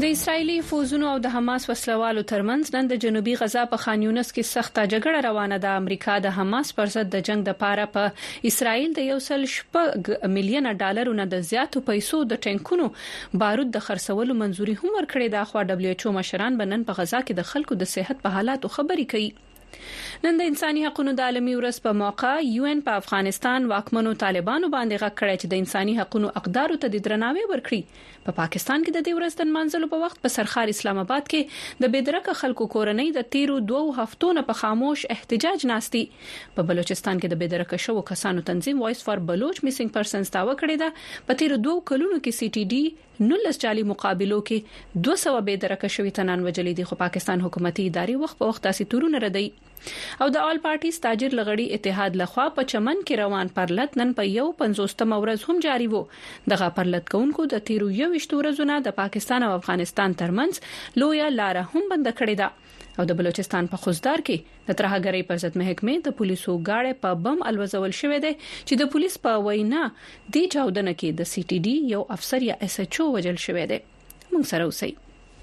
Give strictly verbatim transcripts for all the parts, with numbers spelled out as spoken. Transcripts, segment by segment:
د اسرایلی فوزونو او د حماس وسلوالو ترمنځ نن د جنوبي غزا په خان یونس کې سخته جګړه روانه ده. امریکا د حماس پر ضد د جنگ د پاره په اسرایل د یو سل شپږ میلیون ډالرو نه د زیاتو پیسو د ټینکونو بارود د خرڅولو منځوري هم ورکړې ده. خو دبليو ایچ او مشران بنن په غزا کې د خلکو د صحت په حالاتو خبري کوي. نن د انساني حقوقو د عالمي ورځ په موقع یو ان په افغانستان واکمنو طالبانو باندې غږ کړی چې د انساني حقوقو اقدارو ته د درناوي ورکړي. په پا پاکستان کې د دې ورځ د منځلو په وخت په سرخار اسلام آباد کې د بېدرکه خلکو کورنۍ د تیرو دوه هفتو نه په خاموش احتجاج ناستي. په بلوچستان کې د بېدرکه شو کسانو تنظیم وایس فار بلوچ میسنګ پرسنز داوا کړی ده. په تیرو دوه کلونو کې سی ټي ډي نولس جالي مقابلو کې دوه سوه بېدرکه شوی تنان وجلې دي. خو پاکستان حکومتي ادارې وخت په وخت تاسو تورونه ردی. او د آل پارټیز تاجر لغړی اتحاد لخوا په چمن کې روان پرلط نن په یو پنځوستم ورځ هم جاری وو. دغه پرلط کونکو د تیرو یو وشت ورځونه د پاکستان او افغانستان ترمنځ لویا لار هم بند کړې ده. او د بلوچستان په خوزدار کې د ترهګرۍ پر ضد محکمې د پولیسو گاډي په بم الوزول شوې ده چې د پولیس په وینا دی چاودنه کې د سی ټي ډي یو افسر یا اس ایچ او وجل شوې ده. موږ سره اوسئ.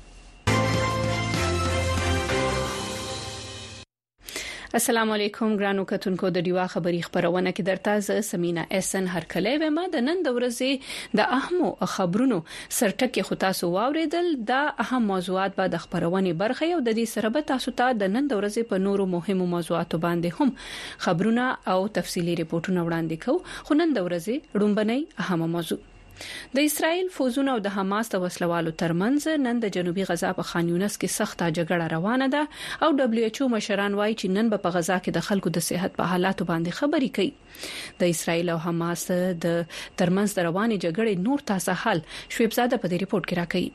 السلام علیکم ګرانو کتونکو د دیوا خبری خبرونه کې درته ز سمینا اسن هر کله و ما د نن د ورځې د اهمو خبرونو سرټکه خو تاسو واوریدل. د اهم موضوعات به د خبرونه برخه یو د دې سره به تاسو ته د نن د ورځې په نورو مهمو موضوعاتو باندې هم خبرونه او تفصيلي ریپورتونه وړاندې کوو. خو نن د ورځې رومبنۍ اهم موضوع د اسرایل فوزونو او د حماس د وسلوالو ترمنځ نن د جنوبي غزا په خان یونس کې سخته جګړه روانه ده. او دبليو ایچ او مشران وایي چې نن په غزا کې د خلکو د صحت په حالاتو باندې خبري کوي. د اسرایل او حماس د ترمنځ د روانې جګړې نور تازه حال شعیب زاده په دې ریپورت کې راکړي.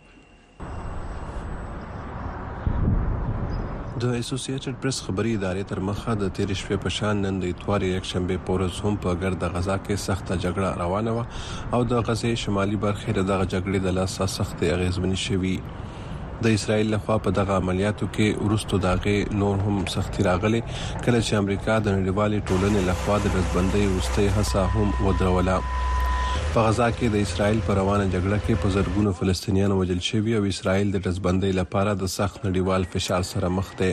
د اسوسییټډ پریس خبري ادارې تر مخه د تیر شپې په شان نن د اتوار یک شنبه پورز هم په ګرد غزا کې سخته جګړه روانه و او د غزې شمالي برخه د جګړې د لاسه سخت اغیزمنې شوې. د اسرایل لخوا په دغه عملیاتو کې ورستو داغه نور هم سختي راغلي کله چې امریکا د نړیوالې ټولنې لخوا د رسبندۍ وروستي هڅه هم ودروله. په غزا کې د اسرایل پر روانه جګړه کې په زرګونو فلسطینیان وژل شوي او اسرایل د رسبندۍ لپاره د سخت نړیوال فشار سره مخ دی.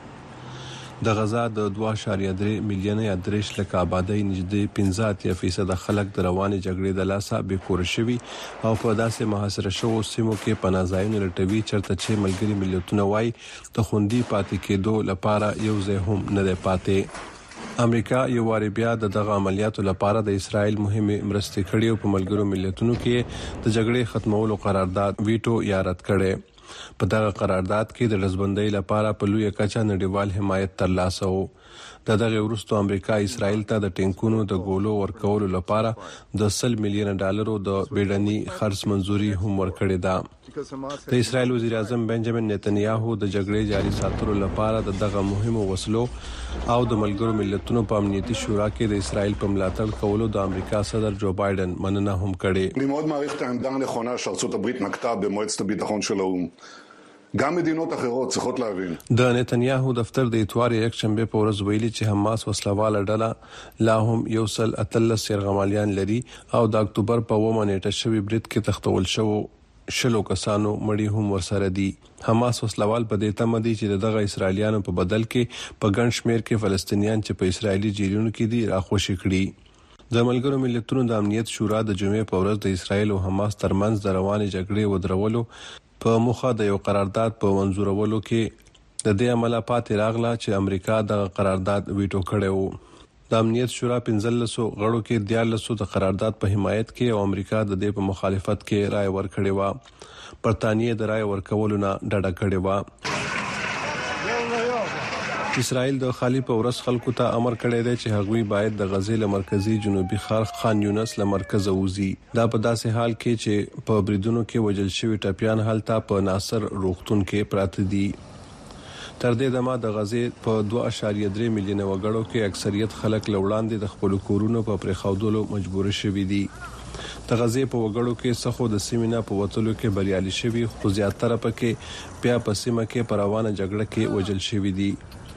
د غزا د دوه اعشاریه درې میلیونه یا درې لک آبادی نږدې پنځه اتیا فیصد خلک د روانه جګړې د لاسه بې کور شوي او په داسې محاصره شوو سیمو کې پناهځایونه لټوي چرته چې ملګري ملتونه وایي د خوندي پاتې کېدو لپاره یو ځای هم نه دی پاتې. امریکا یو واری بیا د دغه عملیاتو لپاره د اسرایل مهمه مرستې کړې او په ملګرو ملتونو کې د جګړې ختمولو قرارداد ویټو یا رد کړي. په دغه قرارداد کې د رسبندۍ لپاره په لوی کچه نړیوال حمایت ترلاسه وو. د دغه ورستو امریکا اسرایل ته د ټینکونو د ګولو ورکولو لپاره د سل میلیون ډالرو د بیډني خرڅ منځوري هم ورکړې ده. د اسرایل وزیر اعظم بنجامین نتنیاهو د جګړې جاري ساتلو لپاره د دغه مهمو وسلو او د ملګرو ملتونو په امنیتي شورا کې د اسرایل په ملاتړ کولو د امریکا صدر جو بایدن مننه هم کړې. אני מאוד מעריך את העמדה הנכונה שארצות הברית נקטה במועצת הביטחון של האו"ם. גם מדינות אחרות צריכות להבין. د نتنیاهو دفتر د اتوار یک شنبه په ورځ ویلي چې حماس وسلواله ډله لا هم یو سل اتلس يرغمالیان لري او د اکتوبر په اومه نیټه شوی برید کې تختول شو شلو کسانو مړی هم ورسره دي. حماس وسلوال په دې تمه دي چې دغه اسرایلیانو په بدل کې په ګڼ شمیر کې فلسطینیان چې په اسرایلی جیلونو کې دي راخوشي کړي. د ملګرو ملتونو د امنیت شورا د جمعې په ورځ د اسرایل او حماس ترمنځ د روانې جګړې ودرولو په مخه د یو قرارداد په منزورولو کې د دې عمله پاتې راغله چې امریکا د قرارداد ویټو کړی وو. د امنیت شورا پنځلسو غړو کې دیارلسو د قرارداد په حمایت کې او امریکا د دې په مخالفت کې رائے ورکړې و. برتانیې د رائے ورکولو نه ډډه کړې و. اسرائیل د خالی په ورس خلکو ته امر کړی دی چې هغوی باید د غزې له مرکزی جنوبي ښار خان یونس له مرکز ووزي. دا په داسې حال کې چې په بریدونو کې وژل شوي ټپیان هلته په ناصر روغتون کې پراته دي. تر دې دمه د غزې په دوه اعشاریه درې میلیونه وګړو کې اکثریت خلک لوړاندې د خپل کورونو په پرېښودلو مجبور شوي دي. د غزې په وګړو کې څخه د سیمینه په وټلو کې بریالي شوي خو زیاتره پکې بیا په سیمه کې پروانه جګړه کې وژل شوي دي.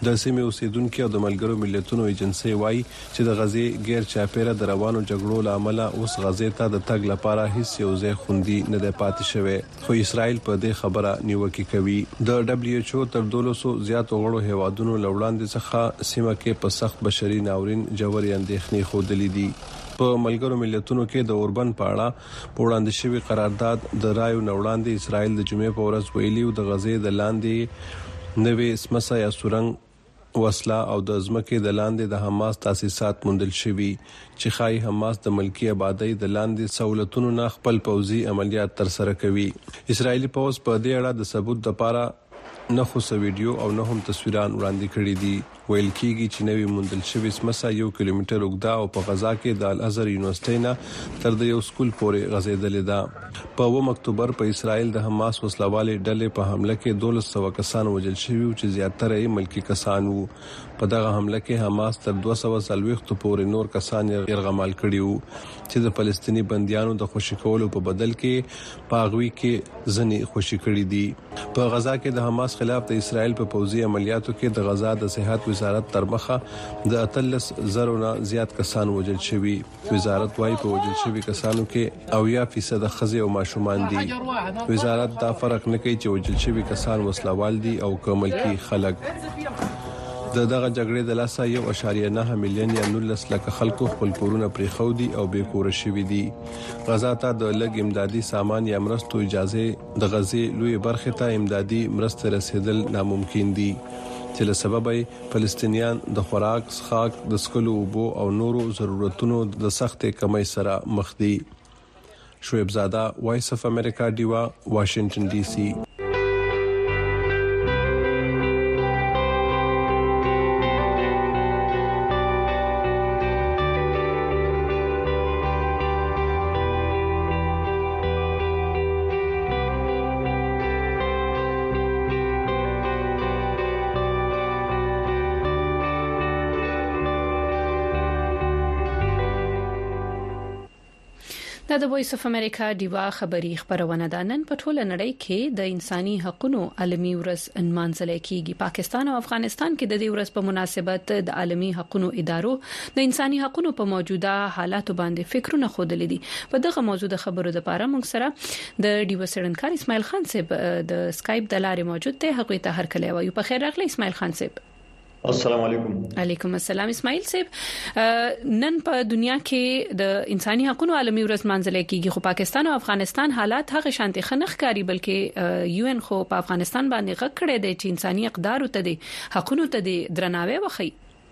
د سیمې اوسیدونکو او د ملګرو ملتونو ایجنسی وايي چې د غزې غیر چاپیره د روانو جګړو لامل اوس غزې ته د تګ لپاره هیڅ یو ځای خوندي نه دی پاتې شوی، خو اسرائیل په دې خبره نیوکه کوي. د دبليو ایچ او تر دولسو زیات غړو هیوادونو لوړاندې څخه سیمه کې په سخت بشري ناورین جوړې اندېښنې خوده دي. په ملګرو ملتونو کې د اوربن پاړه وړاندې شوی قرارداد د رایو نوړاندې اسرائیل د جمعې په ورځ ویلي د غزې د لاندې نوې سمسا یا سورنګ وسله او د ځمکې د لاندې د حماس تاسیسات موندل شوي چې خای حماس د ملکی آبادی د لاندې سہولتونو نه خپل پوځي عملیات تر سره کوي. اسرایلی پوځ په دې اړه د ثبوت لپاره نه خو ویډیو او نه هم تصویران وړاندې کړي دي. ویل کېږي چې نوې موندل شوی سمسا یو کیلومتر اوږده او په غزا کې د الازهر یونیورسيټي نه تر د یو سکول پورې غځېدلې ده. په اووم اکتوبر په اسرائیل د حماس وسلوالې ډلې په حمله کې دولس سوه کسان وژل شوي چې زیاتره یې ملکی کسان وو. په دغه حمله کې حماس تر دوه سوه څلوېښت پورې نور کسان یرغمال کړي وو چې د فلسطینی بنديانو د خوشی کولو په بدل کې پاغوي کې ځنې خوشی کړي دي. په غزا کې د حماس خلاف د اسرائیل په پوځي عملیاتو کې د غزا د صحت وزارت تر مخه د اتلس زرو نه زیات کسان وژل شوي. وزارت وايي په وژل شوي کسانو کې اویا فیصد ښځې او ماشومان دي. وزارت دا فرق نه کوي چې وژل شوي کسان وسلوال دي او کوملکی خلک. د دغه جګړې د لاسه یو اشاریه نه میلیون یا نولس لکه خلکو خپل کورونه پرې خو دي او بې کور شوي دي. غزا ته د لګ امدادي سامان یا مرستو اجازه د غزې لوی برخه ته امدادي مرسته رسیدل ناممکن دي چې له سببه فلسطینیان د خوراک، څښاک، د سکلو اوبو او نورو ضرورتونو د سختې کمی سره مخ دي. شعیب زاده، وایس اف امریکا، ډیوا، واشنگټن ډي سي. دا د وایس اف امریکا ډیوا خبری خبرونه ده. نن په ټوله نړۍ کې د انساني حقوقو عالمي ورځ انمانځل کیږي. پاکستان او افغانستان کې د دې ورځ په مناسبت د عالمي حقوقو ادارو د انساني حقوقو په موجوده حالات باندې فکرونه خوده دي. په دغه موضوع د خبرو لپاره موږ سره د ډیوا سړنکار اسماعیل خان صاحب د اسکایپ د لارې موجود دی. هغه ته هر کله وایو په خیر راغلی اسماعیل خان صاحب. السلام علیکم. علیکم السلام اسماعیل صاحب. نن په دنیا کې د انساني حقوقو عالمي ورځ منځل کېږي، خو پاکستان او افغانستان حالات هغه شانتي خنخ کاری بلکې یو ان خو په افغانستان باندې غږ کړی دی چې انساني اقدار ته دي حقوقو ته دي درناوی وخی.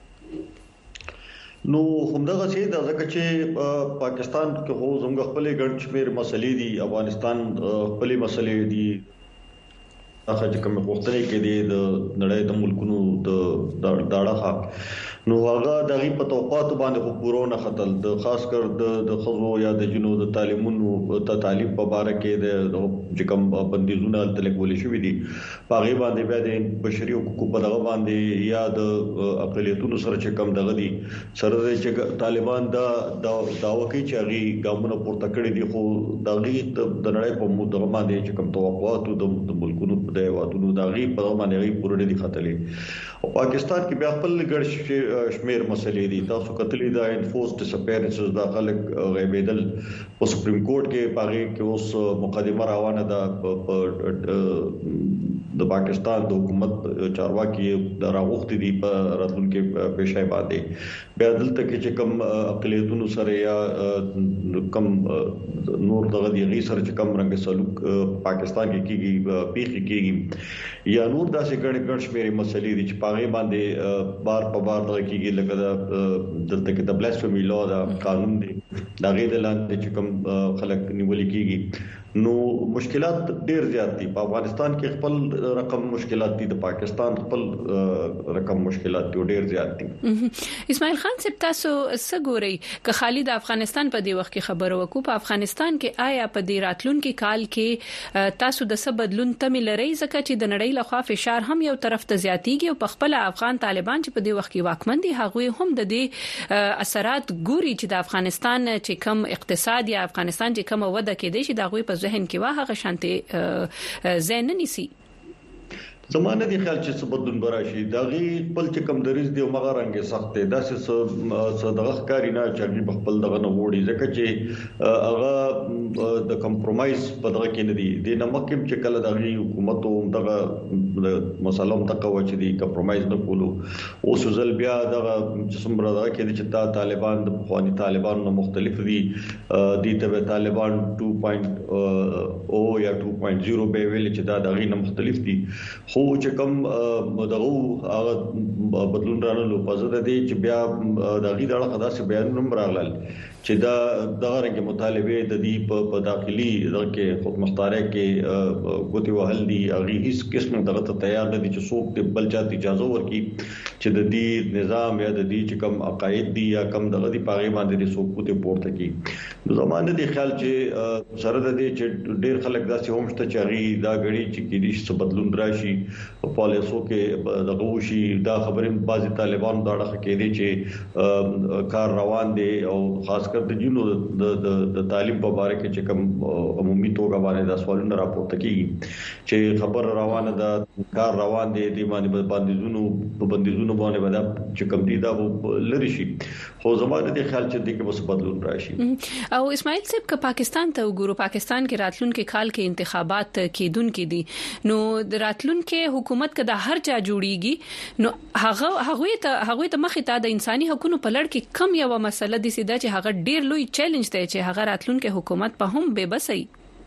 نو همدغه چې د ځکه چې پاکستان کې خو زموږ خپل ګڼ شمېر مسلې دي، افغانستان خپل مسلې دي، هغه چې کوم وختونه کې دي د نړۍ د ملکونو د داړه نو هغه دغه په توقعات باندې خو پورو نه خطل د خاص کر د خزو یا د جنو د تعلیمونو ته تعلیم په اړه کې د چې کوم بندیزونه تلګول شوې دي په هغه باندې بیا د بشري حقوقو په دغه باندې یا د اقلیتونو سره چې کوم دغه دي سره چې طالبان دا داوا کوي چې هغه ګامونه پورته کړی دي، خو دغه د نړۍ په موده باندې چې کوم توقعات د ملکونو د وادونو دغه په باندې غي پوره دي خطلې. او پاکستان کې بیا خپل ګډ شمیر مسلې دي. تاسو کتلې دا انفورس ډیسپیرنسز د خلک غیبیدل په سپریم کورټ کې پاره کې اوس مقدمه روانه ده د پاکستان د حکومت چارواکي د راغوښتي دي په راتلونکو پیښه باندې. بیا دلته کې چې کوم اقلیتونو سره یا کوم نور دغه دی غي سره چې کوم رنګ سلوک پاکستان کې کیږي پیښه کیږي یا نور داسې ګڼ ګڼ شمیر مسلې دي چې پاره باندې بار په بار دغه کیږي لکه دلته کې د بلاسفیمي لا دا قانون دی دا غیر لاندې چې کوم خلک نیول کیږي. نو مشکلات ډیر زیات دي په افغانستان کې، خپل رقم مشکلات دي، د پاکستان خپل رقم مشکلات دي ډیر زیات دي. اسماعیل خان صاحب تاسو سګوري که خالد افغانستان په دې وخت کې خبرو وکړو په افغانستان کې آیا په دې راتلونکي کال کې تاسو د څه بدلون تمه لرئ ځکه چې د نړۍ لخوا فشار هم یو طرف ته زیاتیږي او په خپل افغان طالبان چې په دې وخت کې واکمن دي هغه هم د دې اثرات ګوري چې د افغانستان چې کم اقتصاد یا افغانستان چې کم وده کې دي چې دا غوي په ذهن کې واه هغه شانتي زین نيسي. زمانه دي خیال چې سبدون براشي دا غي خپل چې کم دریز دی او مغه رنګ سخت دی دا څه صدغه کاری نه چې خپل دغه نه وړي ځکه چې هغه د کمپرمایز په دغه کې نه دی د نمکم چې کله دغه حکومت او دغه مسلم تقوا چې دی کمپرمایز نه کولو او سوزل بیا دغه څومره دغه کې چې طالبان د خواني طالبان نو مختلف دي د ته طالبان two point zero یا two point zero به ویل چې دا دغه نه مختلف دي خو چې کوم دغه هغه بدلون رانه لو پزده دي چې بیا دغه دغه خداسه بیان نوم راغلل چې دا دغه رنګ مطالبه د دې په داخلي دغه کې خود مختاره کې ګوتې وهل دي هغه هیڅ قسم دغه ته تیار نه دي چې څوک د بل چاته اجازه ورکړي چې د دې نظام یا د دې چې کوم عقاید دي یا کوم دغه دي پاغي باندې څوک ګوتې پورته کوي نو زمانه دي خیال چې سره د دې چې ډېر خلک داسې هم شته چې هغه دا غړي چې کې دي څه بدلون راشي په پالیسو کې دغه وشي دا خبرې بعضي طالبان دا ډخه کې دي چې کار روان دي او خاص کر د جنو د د تعلیم په اړه کې چې کوم عمومي توګه باندې د سوالونو راپورته کیږي چې خبر روانه ده کار روان دي د باندې بندیزونو په بندیزونو باندې ودا چې کوم دي دا لری شي خو زموږ د خیال چې د کې بس بدلون راشي او اسماعیل صاحب ک پاکستان ته وګورو پاکستان کې راتلونکي کال کې انتخابات کېدونکې دي نو د راتلونکي حکومت کده هر چا جوړیږي نو هغه هغه ته هغه ته مخې ته د انساني حقوقو په لړ کې کم یو مسله دي سیده چې هغه ډیر لوی چیلنج دی چې هغه راتلونکي حکومت په هم به بسي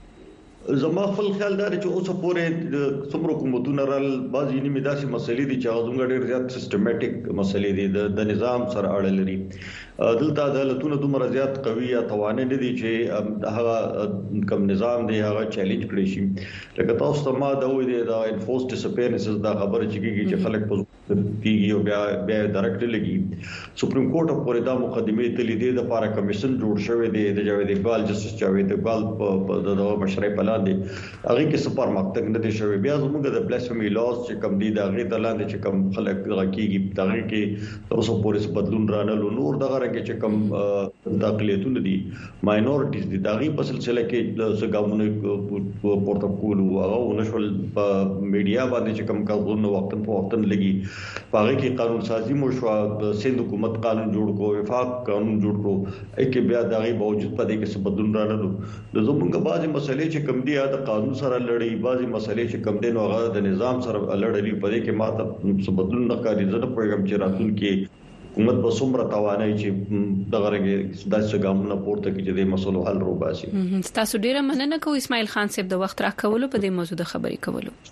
زما خپل خیال دا چې اوس پورې څومره کومتونه رال بعضی نیمه داسې مسلې دي چې هغه ډېر زیات سیستماتیک مسلې دي د نظام سره اړه لري دلته عدالتونه دومره زیات قوي یا توانه نه دي چې هغه کوم نظام دی هغه چیلنج کړی شي لکه تاسو ته ما دا وې دی دا انفورس ډیسپیرنسز دا خبره چې کیږي چې خلک په کیږي او بیا بیا ډایرکټ لګي سپریم کورټ پورې دا مقدمه تلې دي د لپاره کمیشن جوړ شوی دی د جاوید اقبال جسټس جاوید اقبال په د مشرۍ په لاندې هغه کې سپار مکتب نه دي شوی بیا زموږ د بلاسفیمي لاز چې کم دي دا غي د لاندې چې کم خلک راکېږي دا غي کې اوس پورې بدلون رانه نور دغه کې چې کوم داخليتونه دي ماینورټیز دي دا غي په سلسله کې د سګامونو پورتکول او هغه نشول په میډیا باندې چې کوم کارونه وخت په وخت لګي پاره کې قانون سازي مو شو د سند حکومت قانون جوړ کو وفاق قانون جوړ کو اکه بیا دا غي باوجود پدې کې څه بدلون رانه د زمونږ بعضي مسلې چې کوم دي د قانون سره لړۍ بعضي مسلې چې کوم دي نو هغه د نظام سره لړۍ پدې کې ماته څه بدلون نه کوي زه په پیغام چې راتلونکي حکومت په څومره توانای چې دغه رنګ داسې ګامونه پورته کړي د مسلو حل روباسي تاسو ډیره مننه کوم اسماعیل خان صاحب د وخت راکولو په دې موضوع د خبرې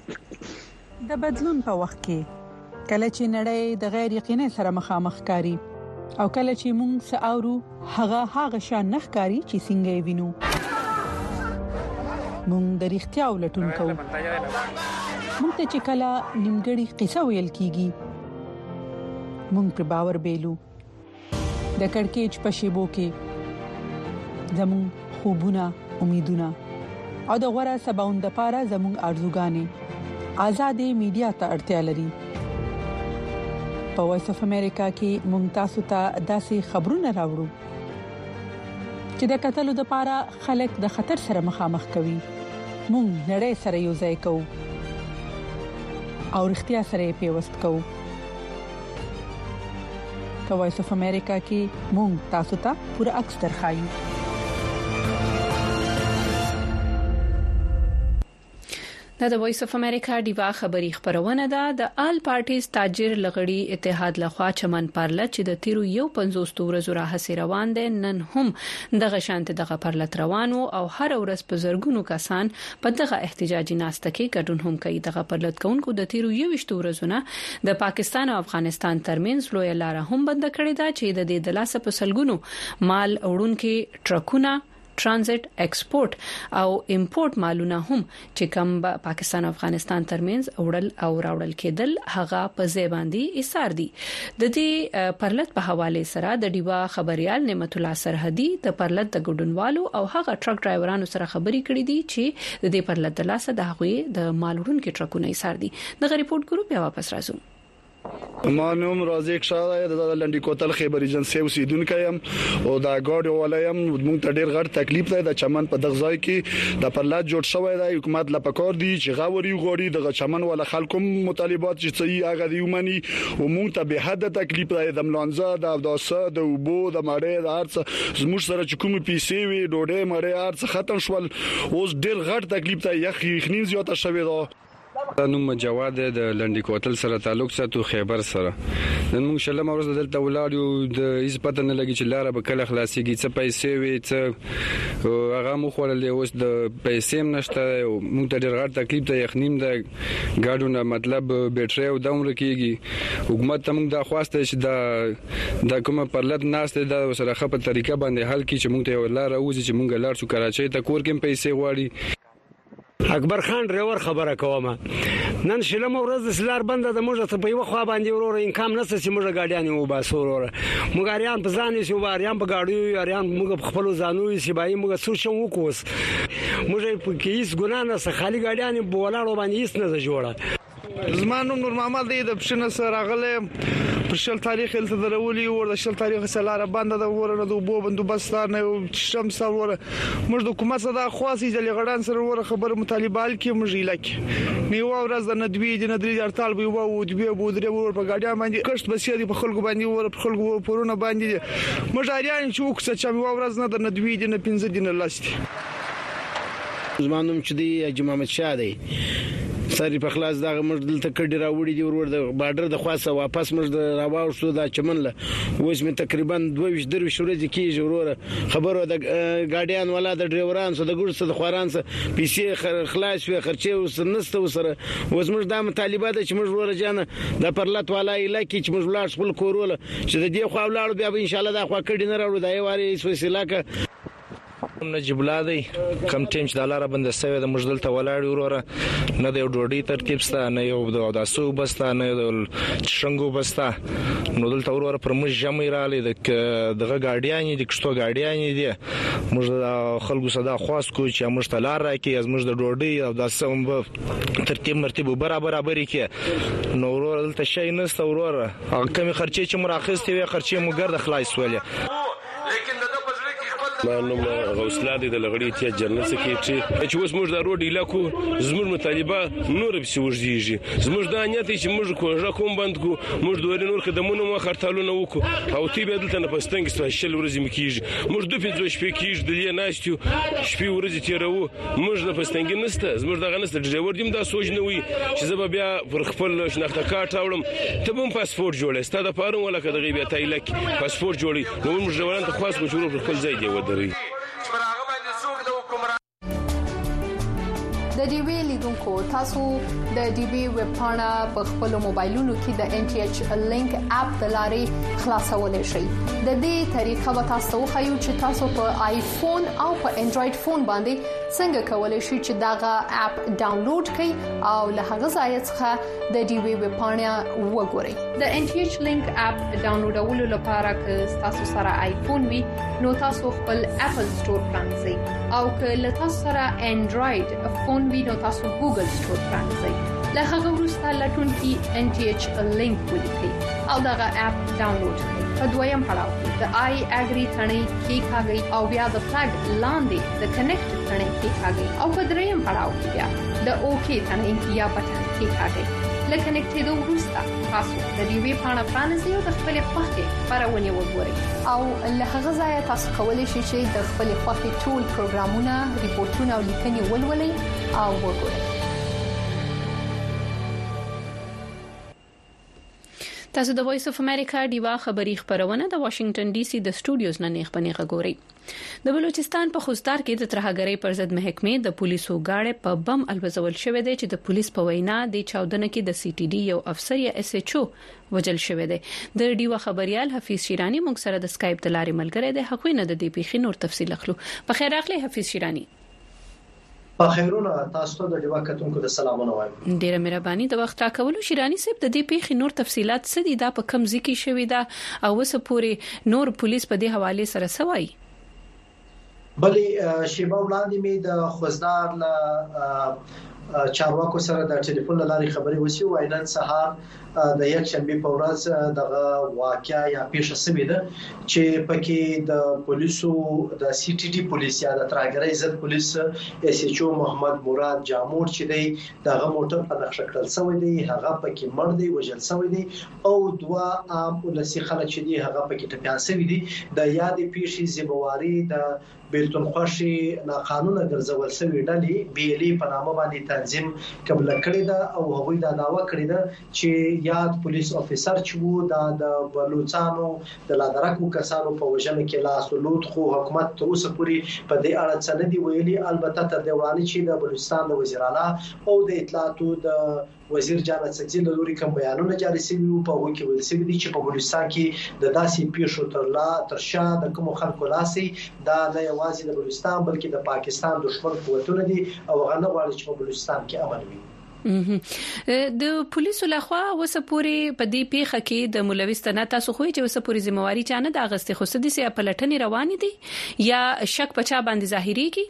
کولو د بدلون په وخت کې کله چې نړۍ د غیر یقیني سره مخامخ کاری او کله چې موږ ساورو هغه هغه شان نخکاری چې څنګه وینو موږ د اړتیا ولټون کوو موږ ته چې کله نیمګړی قصه ویل کیږي مونږ پر باور بیلو د کڑکېچ په شیبو کې زمون خوبونه امیدونه او د غوړه سباوند لپاره زمون ارزوګانې آزادې میډیا ته اړتیا لري په وایس اف امریکا کې مونږ تاسو ته داسې خبرونه راوړو چې د قتل لپاره خلک د خطر سره مخامخ کوي مونږ نړۍ سره یو ځای کوو او اړتیا سره پیوست کوو وایس اف امریکا کې مونږ تاسو ته پوره عکس درخایو دا د وایس اف امریکا دیوا خبری خبرونه ده د آل پارټیز تاجر لغړی اتحاد لخوا چمن پرله چې د تیرو یو پنځوس ورځو راهسي روان دي نن هم دغه شانت دغه پرلت روانو او هر ورځ په زرګونو کسان په دغه احتجاجي ناسته کې ګډون هم کوي دغه پرلت کوونکو د تیرو یو ورځو نه د پاکستان او افغانستان ترمنځ لوی لار هم بند کړی دا چې د دې د لاسه په سلګونو مال وړونکو ټرکونه ترانزیت ایکسپورت او امپورت مالونه هم چې کوم پاکستان او افغانستان ترمنځ اورل او راوړل کېدل هغه په ځای باندې ایثار دي د دې پرلت په حواله سره د دیوا خبريال نعمت الله سرحدي د پرلت د ګډونوالو او هغه ټرک ډرایورانو سره خبري کړې دي چې د دې پرلت د لاسه د هغوی د مال وړونکو ټرکونه ایثار دي د ریپورت ګروپ بیا واپس راځو ما نوم رازق شاه د لنډی کوتل خیبر ایجنسی اوسیدونکو يم او دا ګاډي ولایم موږ ته ډیر غټ تکلیف دی د چمن په دغه ځای کې د پرلات جوړ شوی دی حکومت لا پکور دی چې غاوري غوړي د چمن ولا خلکو مطالبات چې صحیح هغه دی ومني او موږ ته به حد تکلیف دی د ملانزه د اوداسه د وبو د مړې د ارڅ زموږ سره چې کوم پیسې وي ډوډۍ مړې ارڅ ختم شول اوس ډیر غټ تکلیف دی یخ یخنین زیاته شوی دی. نوم جواد د لنډی کوتل سره تعلق ساتو خیبر سره نن موږ شلم ورځ دلته ولاړو د هیڅ پته نه لګی چې لار به کله خلاصيږي څه پیسې وي څه هغه مو خورلې اوس د پیسې نشته موږ ته ډېر غټ تکلیف ته یخنیم د ګاډونه مطلب بیټري او دمر کېږي حکومت ته موږ دا خواسته چې دا د کومه پرلط ناشته د سره خپل طریقه باندې حل کړي چې موږ ته لار اوځي چې موږ لار شو کراچۍ ته کور کې پیسې غواړي. اکبر خان ډرایور خبره کوم نن شلم ورځ د سلار بند د موږ ته په یو خوا باندې ورور انکام نسته چې موږ ګاډیان و باسو ورور موږ اریان په ځان یې واریان په ګاډیو اریان موږ په خپل ځانو یې بای موږ څو شو وکوس موږ په کیس ګنا نه څه خالي ګاډیان په ولاړو باندې هیڅ نه جوړه. زمانو نور محمد دی د پښنه سره غلې پر شل تاریخ ال تدرولي ور د شل تاریخ سلاره بند د ورنه د بو بندوبست نه شمس ور موږ د حکومت صدا خاصي ځلې غړان سره ور خبر مطالبال کې موږ لکه نیو ورځ د ندوی د ندري ارتال به وو د به بو درې ور په ګاډیا باندې کښت بسیا دی په خلکو باندې ور په خلکو پرونه باندې موږ اړین چې وکړه چې مو ورځ نه د ندوی د نه پنځه دینه لاستي. زمانوم چې دی اجي محمد شاه دی سری په خلاص دغه مرد دلته کډی راوړي دی ورور د بارډر د خاصه واپس مرد راواو شو د چمن له اوس می تقریبا دوه ویش دروي شورې کیږي ورور خبرو د ګاډیان ولا د ډرایوران سره د ګور سره د خواران سره پیسې خلاص وي خرچه وسنسته وسره اوس موږ د مطالبات چې موږ ورور جان د پرلط ولا الکه چې موږ لاړ خپل کورول چې د دې خو ولاړ بیا ان شاء الله د خو کډی نه راوړو د یواري سوسیلاکه نجیب الله دی کم ټیم چې د لاره بند سوي د مجدل ته ولاړ وروره نه د ډوډۍ ترتیب ستا نه یو د داسو بستا نه د شنګو بستا نو دلته وروره پر موږ جمع رااله د دغه ګاډیان دي کښتو ګاډیان دي موږ خلکو صدا خاص کو چې موږ ته لار راکې از موږ د ډوډۍ او داسو ترتیب مرتب برابر برابر کې نو وروره دلته شي نسته وروره هغه کمی خرچې چې مراخصتي وي خرچې مو ګرځ خلاص ولې ما نوم غوسلا دی د لغړی ته جنرال سکرټری چې اوس موږ د روډ علاقو زموږ مطالبه نور به سوژيږي زموږ د انیت چې موږ کوژه کوم بند کو موږ دوه نور خدمونه مو خرطالونه وکړو او تی به دلته نه پستنګ سپیشل ورځې مکیږي موږ دوه پنځه شپې کیږي د لې ناشتو شپې ورځې تیرو موږ نه پستنګ نسته زموږ دغه نسته ډرایور دیم دا سوچ نه وي چې زه بیا پر خپل شناخته کارت راوړم ته هم پاسپورت جوړې ستاده پاره ولا کدغې بیا تایلک پاسپورت جوړې نو موږ ډرایوران ته خاص کو جوړو خپل ځای دی د ډي وی لیدونکو تاسو د ډي وی ویب پاڼه په خپل موبایلونو کې د ان ټي ایچ لینک اپ د لارې خلاصولای شئ. د دې طریقه به تاسو خو چې تاسو په آیفون او په انډراید فون باندې څنګه کولای شئ چې داغه اپ ډاونلوډ کړئ او له هغه ځای څخه د ډي وی ویب پاڼه وګورئ. د ان ټي ایچ لینک اپ ډاونلوډولو لپاره که تاسو سره آیفون وي نو تاسو خپل اپل سٹور پرانځئ او که له تاسو سره انډراید فون وي نو تاسو ګوګل سٹور پرانځئ. له هغه وروسته لټون کې ان ټي ایچ لینک ولیکئ او دغه اپ ډاونلوډ کړئ. په دویم پړاو کې د آی اګری ثنې کې کاږئ او بیا د فلګ لاندې د کنیکټ ثنې کې کاږئ او په دریم پړاو کې بیا د اوکی ثنې یا بټن کې کاږئ. لکه کنیکټېدو وروسته تاسو د دې وی پاڼه پرانځئ او د خپل خوښې خبرونه وګورئ او له هغه ځای تاسو کولی شئ چې د خپل خوښې ټول پروګرامونه ریپورتونه او لیکنې ولولئ او وګورئ. تاسو د وایس اف امریکا دیوا خبری خبرونه د واشنگټن ډي سي د سټوډیوز نه نیغ بنیغه ګوري. د بلوچستان په خوستار کې د ترهګرۍ پر ضد محکمې د پولیسو غاړې په بم الوزول شوې ده چې د پولیس په وینا د چاودنه کې د سی ټي ډي یو افسر یا اس ایچ او وجل شوې ده. د دیوا خبريال حفیظ شیرانی موږ سره د اسکایپ د لارې ملګری دی هغه نه د دې پیښې نور تفصیل اخلو. په خیر راغلی حفیظ شیرانی. په خیرونه تاسو ته د دیوا کتونکو د سلامونه وایم. ډیره مهرباني د وخت راکولو شیرانی صاحب د دې پیښې نور تفصيلات څه دي دا په کم ځکه شوې ده او وسه پوری نور پولیس په دې حواله سره سوای. بلې شیبه وړاندې می د خوزدار له چارواکو سره د ټلیفون لارې خبرې وشي او نن سهار د یک شنبه په ورځ د واقعیا یا پیښه شوې ده چې پکې د پولیسو د سی ټي ډي پولیس یا د ترهګرۍ ضد پولیس اس ایچ او محمد مراد جامور چې دی دغه موټر په نقشه کړل شوی دی هغه پکې مړ دی وژل شوی دی او دوا عام ولسی خلک چې دی هغه پکې ټپيان شوی دي د یادې پیښې ذمہواری د بیلتون خوشي ناقانونه ګرځول شوی ډلې بیلي په نامه باندې تنظیم قبل کړی دا او هغوی دا داوا کړی دا چې یاد پولیس افیسر چې وو دا د بلوچستانو د لادرکو کسانو په وژنه کې لاس ولود خو حکومت تر اوسه پورې په دې اړه څه نه دی ویلي البته تر دې وړاندې چې د بلوچستان د وزیر اعلی او د اطلاعاتو د وزیر جان سکزي له لوري کوم بیانونه جاري شوي وو په وګړي کې ویل شوی دي چې په بلوچستان کې د داسې پیښو تر لا تر شا د کوم خلکو لاسي دا نه یوازې د بلوچستان بلکې د پاکستان دښمن قوتونه دي او هغه نه غواړي چې په بلوچستان کې امن وي د پولیسو لخوا وسپوري په دې پیښه کې د ملوث نه تاسو خو چې وسپوري ذمہواری چانه د اغستې خو سدي سي پلټنې روان دي یا شک پچا باندې ظاهري کی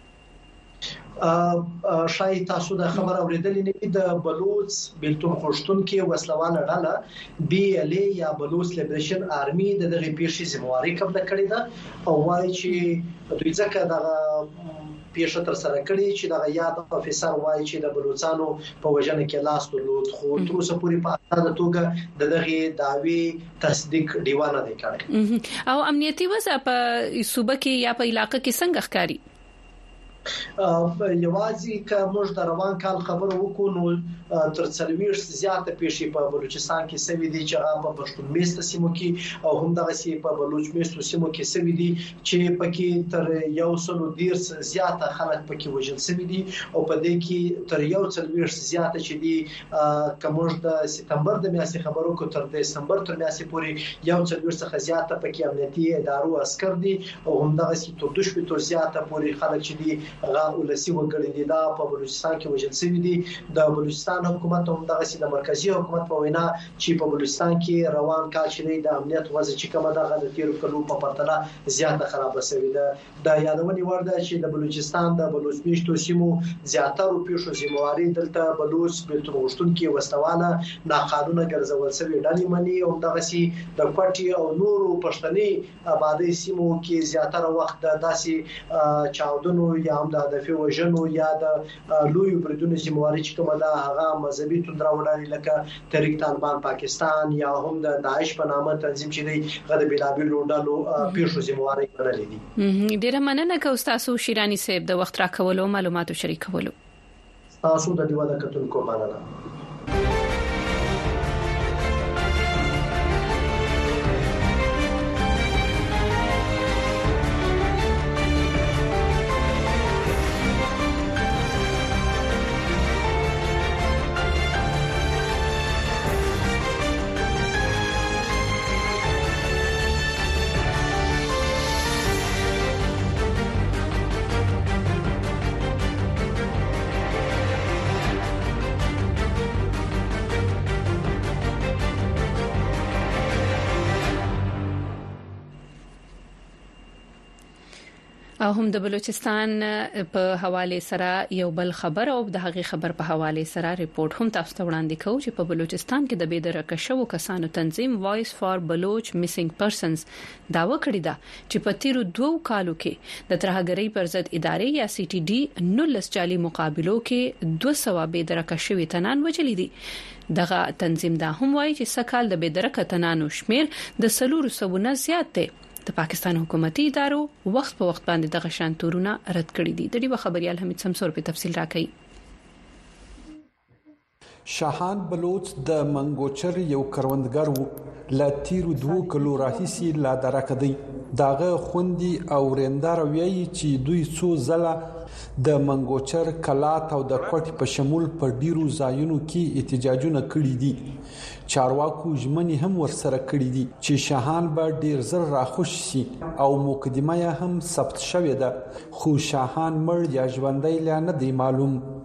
شای تاسو د خبر اوریدلې نه د بلوچ بیلتون خوشتون کې وسلواله ډله بي ال اي یا بلوچ لیبریشن آرمي د دغه پیښې ذمہواری قبل کړې ده او وايي چې دوی ځکه د پیښه تر سره کړې چې د یاد افیسر وايي چې د بلوچستانو په وژنه کې لاس درلود خو تر اوسه پورې په اساس توګه د دغه داوی تصدیق دیوانه دی کړی او امنیتي وضع په صوبه کې یا په علاقې کې څنګه ښکاري یوازې که موږ د روان کال خبرو وکړو نو تر څلويش زیاته پیښې په بلوچستان کې سوي دي چې هغه په پښتون میست سیمو کې او هم دغه سی په بلوچ میست سیمو کې سوي دي چې پکې تر یو سلو ډیر زیاته خلک پکې وژل سوي دي او په دې کې تر یو څلويش زیاته چې دي کومه د سپتمبر د میاشتې خبرو کو تر دسمبر تر میاشتې پورې یو څلويش څخه زیاته پکې امنیتي ادارو عسكر دي او هم دغه سی تر دوه شپې تر زیاته پورې خلک چې دي هغه ولسی وګړي دي دا په بلوچستان کې وژل شوی دي د بلوچستان حکومت هم دغه سي د مرکزی حکومت په وینا چې په بلوچستان کې روان کال چې د امنیت وضع چې کومه دغه د تیر کلو په پرتله زیاته خراب شوی ده د یادونې وړ ده چې د بلوچستان د بلوچ میشتو سیمو زیاتره پیښو ذمہواری دلته بلوچ بیلتون غشتون کې وستواله ناقانونه ګرځول شوی ډلې مني او دغه سي د کوټي او نورو پښتني آبادی سیمو کې زیاتره وخت د داسي چاودنو یا هم د د وژنو یا د لوی بریدونو ذمہواری چې کومه ده هغه مذهبي توندراوډانی لکه تحریک طالبان پاکستان یا هم د داعش په نامه تنظیم چې دی غد بلابل لوندالو پیښو ذمہواری کړلې دي ډیره مننه کوم تاسو شیرانی صاحب د وخت راکولو معلوماتو شریکولو تاسو د دیواله کتونکو مننه او هم د بلوچستان په حواله سره یو بل خبر او د هغه خبر په حواله سره ریپورت هم تاسو ته وړاندې کوم چې په بلوچستان کې د بيدرکه شوو کسانو تنظیم وایس فار بلوچ میسنګ پرسنز داوا کړی دا چې په تیرو دوه کالو کې د ترهګرۍ پر ضد ادارې یا سی ټي ډي نولس جالي مقابلو کې دوه سوه بيدرکه شوي تنان وجلې دي دغه تنظیم دا هم وایي چې سکهال د بيدرکه تنانو شمیر د سلور سوونه زیات دی د پاکستان حکومتي ادارو وخت په وخت باندې دغه شان تورونه رد کړی دي د دې خبريال حمید سمسور په تفصیل راکړي شاهان بلوچ د منګوچر یو کروندګر وو لا تیرو دوه کلو راهیسي لا درکدي داغه خوندي او رندار ویي چې دوی څو زله د منګوچر کلات او د کوټ په شمول په ډیرو ځایونو کې احتجاجونه کړي دي چارواکو ژمنې هم ورسره کړې دي چې شاهان به ډیر زر راخوش شي او مقدمه هم ثبت شوې ده خو شاهان مړ یا ژوندۍ لا نه دی معلوم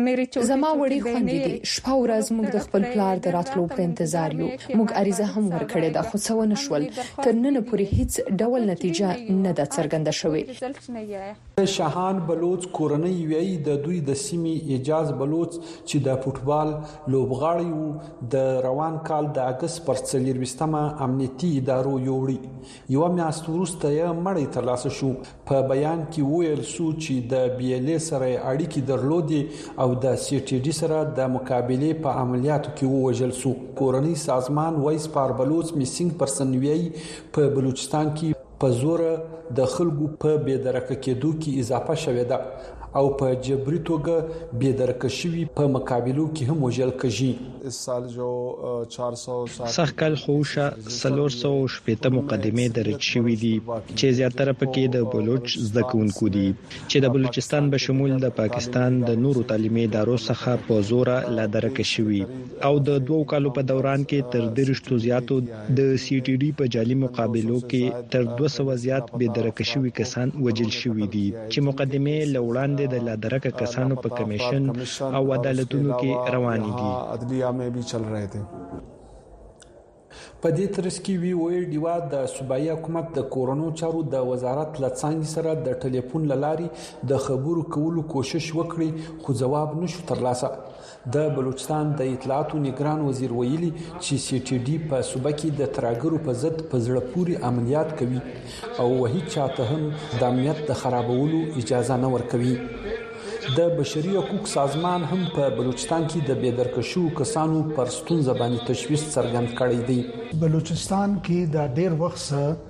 زما وړي خوندې دي شپه ورځ موږ د خپل پلار د راتلو په انتظار یو موږ عریضه هم ورکړې ده خو څه ونه شول تر نن پورې هیڅ ډول نتیجه نه ده څرګنده شوې شاهان بلوچ کورنۍ وی د دوی د سیمې اجاز بلوچ چې د فوټبال لوبغاړي وو د روان کال د اگست پر څلرويشتمه امنیتي ادارو یوړي یو میاشت وروسته یې مړی ترلاسه شو په بیان کې ویل سو چې د بي ال ای سره اړیکې درلودي او د سی ټي ډي سره د مقابله په عملیاتو کې ووجل سو کورنۍ سازمان وایس پار بلوچ میسینګ پرسن وی په بلوچستان کې په زور د خلکو په بېدرکه کېدو کې اضافه شوې ده او په جبري توګه بېدرکه شوی په مقابلو کې هم وژل کېږي اس سال جو چار سو سخکل خوشه سلور سو شپته مقدمه درج شوې دي چې زیاتره پکې د بلوچ زده کوونکو دي چې د بلوچستان به شمول د پاکستان د نورو تعلیمي ادارو څخه په زور لا درکه شوی او د دوو کالو په دوران کې تر درشتو زیاتو د سی ټي ډي په جالي مقابلو کې تر دوه سوه زیات بېدرکه شوی کسان وژل شوی دي چې مقدمه لوړاندې د لادرکه کسانو په کمیشن او عدالتونو کې روانې دي عدلیه میں بھی چل رہے تھے په دې ترڅ کې وی وی ډیوا د صوبایي حکومت د کورونو چارو د وزارت لڅانګ سره د ټلیفون لاري د خبرو کولو کوشش وکړي خو جواب نشو ترلاسه د بلوچستان د اطلاعات نگران وزیر ویلي چې سی ټي ډي په صوبه کې د تراګرو په ضد په زړه پوري عملیات کوي او وਹੀ چاته هم د امنیت د خرابولو اجازه نه ورکوي د بشري حقوق سازمان هم په بلوچستان کې د بېدرکشو کسانو پر ستونزه باندې تشویش څرګند کړی دی بلوچستان کې د ډېر وخت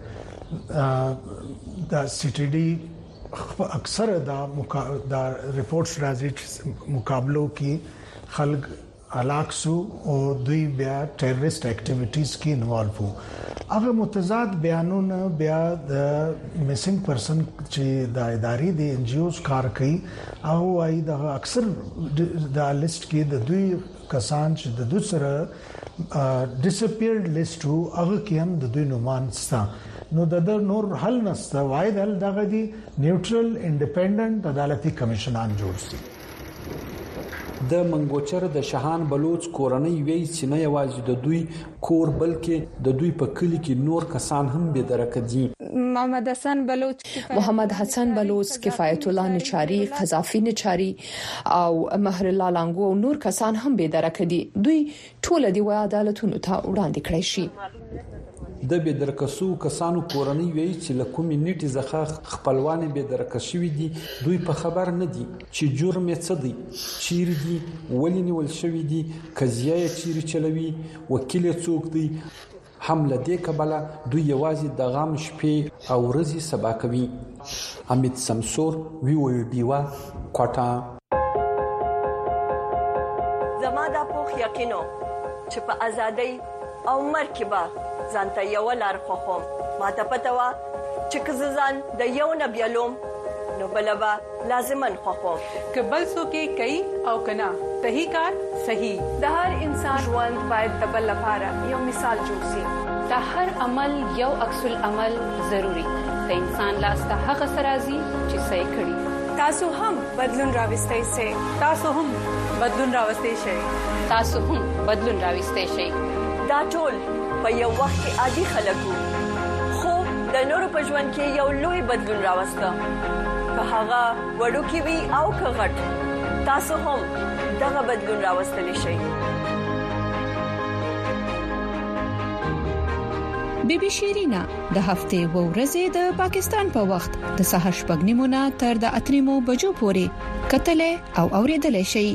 د سی ټي ډي اکثر د د ریپورتس راځي مقابلو کې خلک علاقسو او دوی بیا ټیرریست اکټیویټیز کې انوالو وو هغه متضاد بیانونه بیا د میسنګ پرسن چې د ادارې د ان جی اوز کار کوي او وايي د اکثر د لیست کې د دوی کسان چې د دوی سره ډیسپیرډ لیست وو هغه کې هم د دوی نومان ستا نو د نور حل نسته وايد حل دغه دی نیوټرل انډیپندنت عدالتي کمیشنان جوړ شي د منګوچر د شاهان بلوچ کورنۍ وی چې نه یوازې د دوی کور بلکې د دوی په کلی کې نور کسان هم بېدرکه دي محمد حسن بلوچ محمد حسن بلوچ کفایت الله نچاری قذافی نچاری او مهر الله لانګو او نور کسان هم بېدرکه دي دوی ټول دی و عدالتونو ته وړاندې کړی شي د بېدرکسو کسانو کورنۍ وی چې لکومې نیټي زخه خپلوان بېدرکه شوی دي دوی په خبر نه دي چې جرم یې څه دی چیرې دي ولې نیول شوی دي قضیه یې چیرې چلوي وکیل څوک دی حمله دې کبله دوی یوازې د غام شپې او ورځې سبا کوي امید سمسور وی وی ډیوا کوټا زما د پوخ یقینو چې په ازادۍ او مرکبه ځانته یو لار خوخم ما ته پته و چې کززان د یو نبیلوم نو بلبا لازمن خوخم کبل سو کې کوي او کنا صحیح کار صحیح د هر انسان ژوند باید د بل لپاره یو مثال جوړ شي د هر عمل یو عکس العمل ضروری د انسان لاس ته هغه سرازي چې صحیح کړي تاسو هم بدلون راوستئ سي تاسو هم بدلون راوستئ شئ تاسو هم بدلون راوستئ شئ دا ټول په یو وخت کې عادي خلکو خو د نورو په ژوند کې یو لوی بدلون راوسته که هغه وړو کې وي او که غټ تاسو هم دغه بدلون راوستلی شئ بی بی شیرینا د هفته و ورځې د پاکستان په وخت د سهار شپږ نیمو نه تر د اتریمو بجو پورې کتلې او اوریدلې شي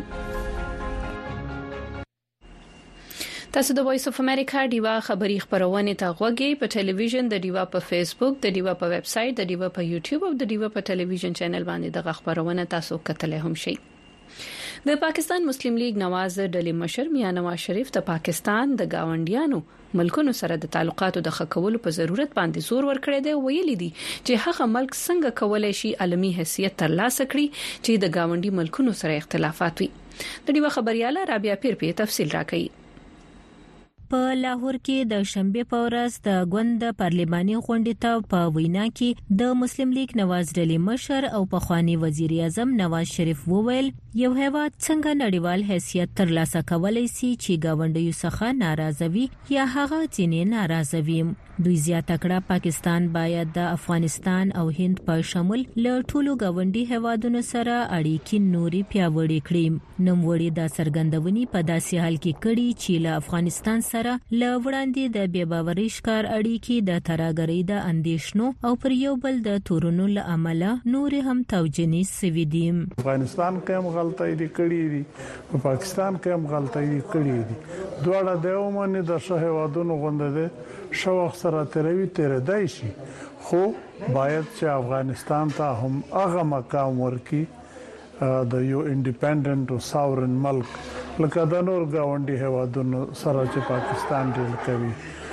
تاسو د وایس اف امریکا ډیوا خبری خبرونه ته غوږی په ټلویزیون د ډیوا په فیسبوک د ډیوا په ویب سټ د ډیوا په یوټیوب او د ډیوا په ټلویزیون چینل باندې د خبرونه تاسو کتلې هم شي د پاکستان مسلم لیگ نواز ډلې مشر میاں نواز شریف د پاکستان د گاونډیانو ملکونو سره د تعلقاتو د خکولو په ضرورت باندې زور ورکړی دی ویلي دي چې هغه ملک څنګه کولای شي عالمي حیثیت ترلاسه کړي چې د گاونډي ملکونو سره اختلافات وي د ډیوا خبرياله رابعه پیر په تفصیل راکړي په لاهور کې د شنبه په ورځ د غوند پارلماني غونډې ته په وینا کې د مسلم لیگ نواز ډلې مشر او پخوانی وزیر اعظم نواز شریف وویل یو هیواد څنګه نړیوال حیثیت ترلاسه کولای شي چې گاونډیو څخه ناراضه وي یا هغه ځینې ناراضه وي. دوی زیاته کړه پاکستان باید د افغانستان او هند په شمول له ټولو گاونډي هیوادونو سره اړیکې نوري پیاوړې کړي. نوموړي د سرګندونی په داسې حال کې کړي چې له افغانستان سره له وړاندې د بې باورۍ ښکار اړیکې د ترهګرۍ د اندېښنو او پر یو بل د تورونو له امله نور هم توجنی سوي دي. افغانستان کې هم غلطۍ دي کړې دي په پاکستان کې هم غلطۍ دي کړې دي. دواړه د اومنه د شهوادونو غونډه ده شو سره تروي تیر دای شي خو باید چې افغانستان ته هم هغه مقام ورکي د یو انډیپندنت او ساورن ملک لکه د نور گاونډي هیوادونو سره چې پاکستان ډیل کوي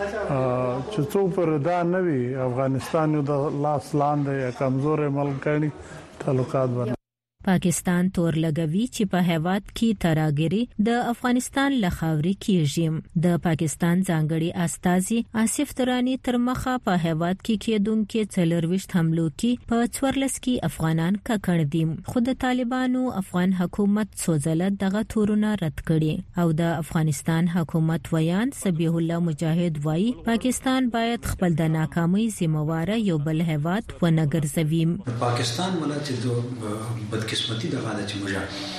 چې څو پر دا نوي افغانستان یو د لاس لاندې یا کمزور ملک کړي تعلقات ور پاکستان تور لګوي چې په هیواد کې ترهګری د افغانستان لخاوري کېږي. د پاکستان ځانګړي استازي آصف درانی تر مخه په هیواد کې کېدونکو څلرويشت حملو کې په څوارلس کې افغانان ککړ دي. خو د طالبانو افغان حکومت سوزله دغه تورونه رد کړي او د افغانستان حکومت ویان سبیح الله مجاهد وایي پاکستان باید خپل د ناکامۍ ذمہوار یو بل هیواد ونګرځوي. پاکستان ملت د قسمتي دغه د چې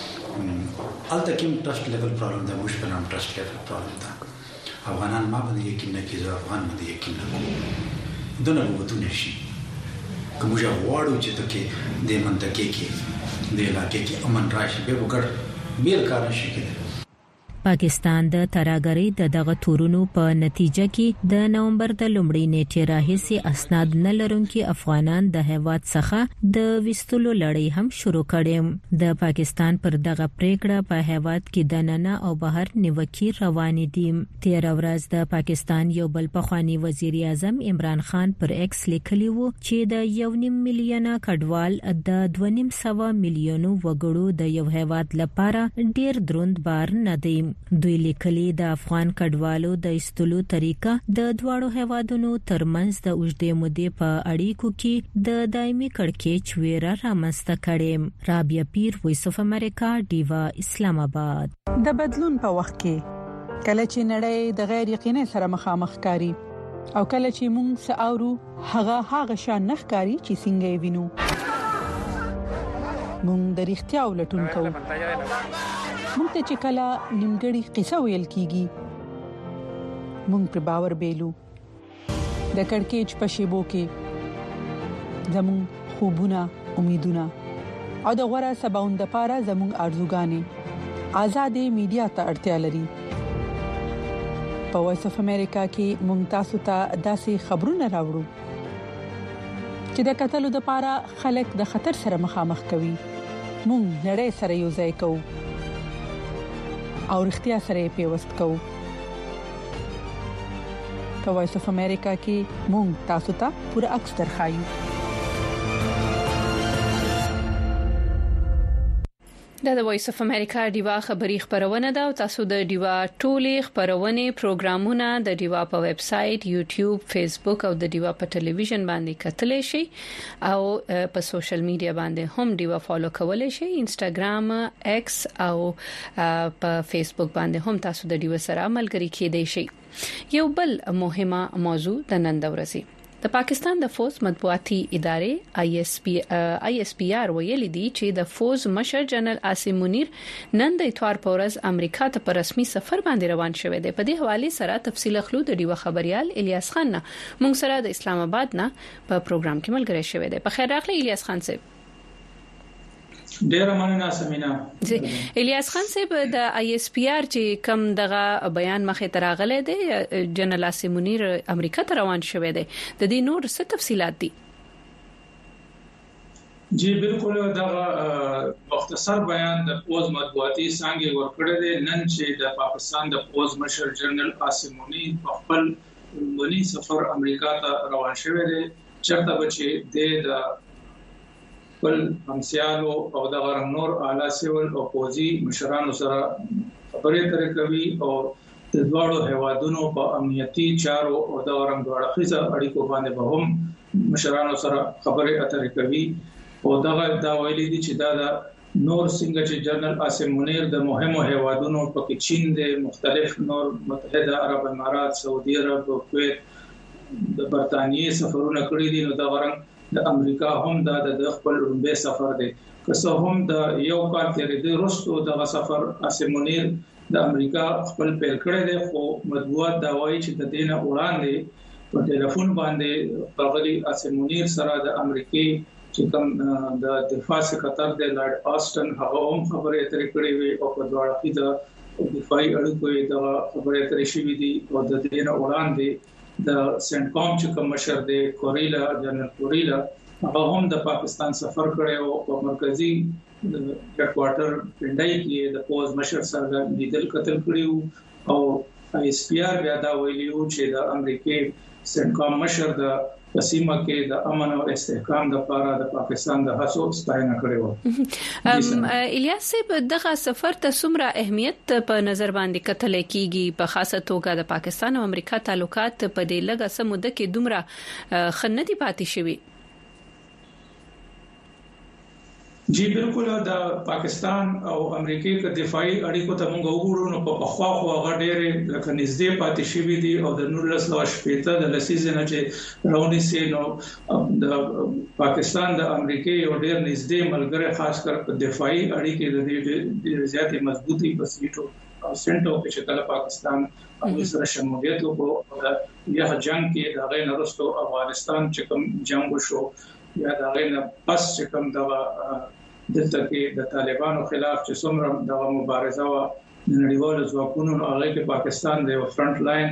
موږ الته کوم ټرست لیول پرابلم ده موږ په نام ټرست لیول پرابلم ده افغانان ما باندې یقین نه کوي افغان باندې یقین نه کوي دغه وته نشي کوم ځای واړو چې ته کې د منطقې کې د علاقې کې امن راشي به وګړ بیل کار نشي کېدای. پاکستان د ترهګرۍ د دغه تورونو په نتیجه کې د نومبر د لومړۍ نیټې راهیسې اسناد نه لرونکي افغانان د هیواد څخه د وستلو لړۍ هم شروع کړې. د پاکستان پر دغه پریکړه په هیواد کې د ننه او بهر نیوکې روانې دي. تیر ورځ د پاکستان یو بل پخوانی وزیر اعظم عمران خان پر ایکس لیکلی وو چې د یو نیم میلیونه کډوال د دوه نیم سوه میلیونو وګړو د یو هیواد لپاره ډیر دروند بار نه دی. دوی لیکلي د افغان کډوالو د ایستلو طریقه د دواړو هیوادونو ترمنځ د اوږدې مودې په اړیکو کې د دایمي کړکېچ ویره رامنځته کړې. رابعه پیر، وایس اف امریکا، ډیوا، اسلام آباد. د بدلون په وخت کې کله چې نړۍ د غیر یقیني سره مخامخ کاری او کله چې موږ ساورو هغه هغه شان نخکاری چې څنګه وینو موږ د اړتیا ولټون کوو. موږ ته چې کله نیمګړی قصه ویل کیږي موږ پر باور بیلو. د کڑکېچ په شیبو کې زموږ خوبونه، امیدونه او د غوړه سباوند لپاره زموږ ارزوګانې آزادې میډیا ته اړتیا لري. په وایس اف امریکا کې موږ تاسو ته داسې خبرونه راوړو چې د قتلو لپاره خلک د خطر سره مخامخ کوي. موږ نړۍ سره یو ځای کوو او اړتیا سره پیوست کوو. په وایس اف امریکا کې مونږ تاسو ته پوره عکس درخایو. دا د وایس اف امریکا ډیوا خبری خبرونه ده او تاسو د ډیوا ټولې خبرونه پروګرامونه د ډیوا په ویب سټ، یوټیوب، فیسبوک او د ډیوا په ټلویزیون باندې کتلی شئ او په سوشل میډیا باندې هم ډیوا فالو کولای شئ. انستګرام، ایکس او په فیسبوک باندې هم تاسو د ډیوا سره ملګری کېدئ شئ. یو بل مهمه موضوع د نن د ورځې د پاکستان د فوز مطبوعاتي ادارې آی اس پی آی اس پی آر ویلي دي چې د فوز مشر جنرال عاصم منیر نن د اتوار په ورځ امریکا ته په رسمي سفر باندې روان شوی دی. په دې حواله سره تفصیل خلو د ډیو خبريال الیاس خان نه موږ سره د اسلام آباد نه په پروګرام کې ملګری شوی دی. په خیر راغلی الیاس خان صاحب. ډیر مننه سمینا. زه الیاس خان صاحب د آی اس پی آر چې کم دغه بیان مخه تراغله دی جنرال عاصم منیر امریکا ته روان شوی دی، د دې نور څه تفصيلات دي؟ جی بالکل دا مختصر بیان د پوز مطبوعاتي څنګه ورکړی دی. نن چې د پاکستان د پوز مشر جنرال عاصم منیر په خپل لومړي سفر امریکا ته روان شوی دی، چرته بچي د بل همسيالو او د غرنور اعلی سیول او پوزي مشرانو سره خبرې ترې کوي او د دواړو هیوادونو په امنیتي چارو او د ورنګ اړخیزه اړیکو باندې به هم مشرانو سره خبرې اترې کوي او دا دا ویلي دي چې دا د نور څنګه چې جنرال عاصم منیر د مهمو هیوادونو په کې چین د مختلف نور متحده عرب امارات سعودي عرب او کویت د برتانیې سفرونه کړی دي نو دا ورنګ د امریکا هم د خپل لومبه سفر دی که څه هم د یو کال تیرې د وروسته د سفر عاصم منیر د امریکا خپل پیل کړی دی خو مطبوعات دا وایي چې د دینه وړاندې په ټلیفون باندې غلي عاصم منیر سره د امریکای چې کوم د دفاع سکرټر د لارډ آسټن هغه هم خبرې اترې کړې وي او په دواړو کې د دفاعي اړیکو د خبرې اترې شوې دي او د دې نه وړاندې د سنټکام چې کوم مشر دی کوریلا جنرال کوریلا هغه هم د پاکستان سفر کړی او په مرکزی هډ کوارټر پندای کې د پوز مشر سره لیدل قتل کړیو او ایس پی آر بیا دا ویلیو چې د امریکای سنټکام مشر د پسیمه کې د امن او استحکام لپاره د پاکستان د هڅو ستاینه کړې و. ام الیاس په دغه سفر ته څومره اهمیت په نظر باندې کتل کیږي په خاصه توګه د پاکستان او امریکا تعلقات په دې لږه سموده کې دومره خندې پاتې شوي؟ جی بالکل د پاکستان او امریکای په دفاعي اړیکو ته موږ وګورو نو په خوا خو هغه ډېر لکه نږدې پاتې شوي دي او د نولس سوه شپږ د لسیزې نه چې راونی سي نو د پاکستان د امریکای یو ډېر نږدې ملګری خاص کر په دفاعي اړیکې د دې زیاتې مضبوطی بسیټو او سنټو په شکل پاکستان او سره شمولیت وکړو یا جنگ کې د غیر نرستو افغانستان چې کوم جنگ وشو یا د غیر پس چې کوم د دلته کې د طالبانو خلاف چې څومره د مبارزه او نړیوالو ځواکونو هغه کې پاکستان د فرنٹ لاین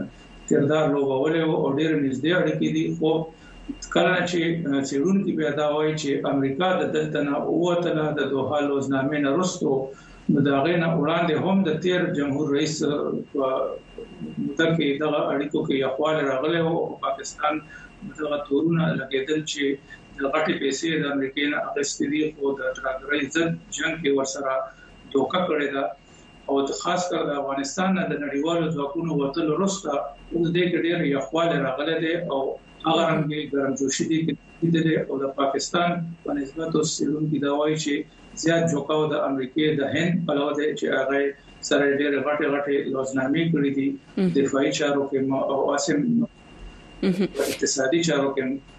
کردار لوبولی او ډېر نږدې اړیکې دي خو کله چې سیرونکو بیا دا وایي چې امریکا د دلته نه اوتله د دوحه لوزنامې نه وروسته د هغې نه وړاندې هم د تیر جمهور رئیس په مده کې دغه اړیکو کې یخوالی راغلی او پاکستان دغه تورونه لګېدل چې د غټي پیسې د امریکای نه اخیستې دي او د ترګرۍ ضد جنگ کې ورسره دوکه کړې ده او خاص کر د افغانستان نه د نړیوالو ځواکونو وتل وروسته د دې کې ډېر یخوالی راغلی دی او هغه رنګ ګرمجوشي دي او د پاکستان په نسبت اوسېدونکو دا وایي چې زیات جوکاو د امریکای د هند په لور دی چې هغه سره ډېر غټي غټي لوزنامې کړې دي دفاعي چارو کې او اسیم اقتصادي چارو کې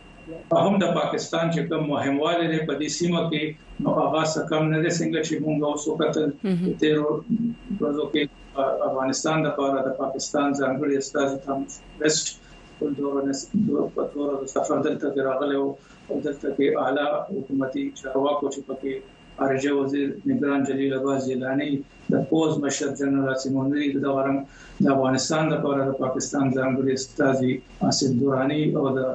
هم د پاکستان چې کوم مهمواله لري په دې سیمه کې نو هغه څه کم نه دي څنګه چې موږ اوس وکړل تیر ورځو کې افغانستان د لپاره د پاکستان ځانګړي استاد تامس ویسټ په دورانه په دورو د سفر دلته راغلی او دلته کې اعلی حکومتي چارواکو چې پکې خارجه وزیر نگران جلیل عباس جیلانی د پوز مشر جنرال عاصم منیر د ورنګ د افغانستان د لپاره د پاکستان ځانګړي استاد اسد دورانی او د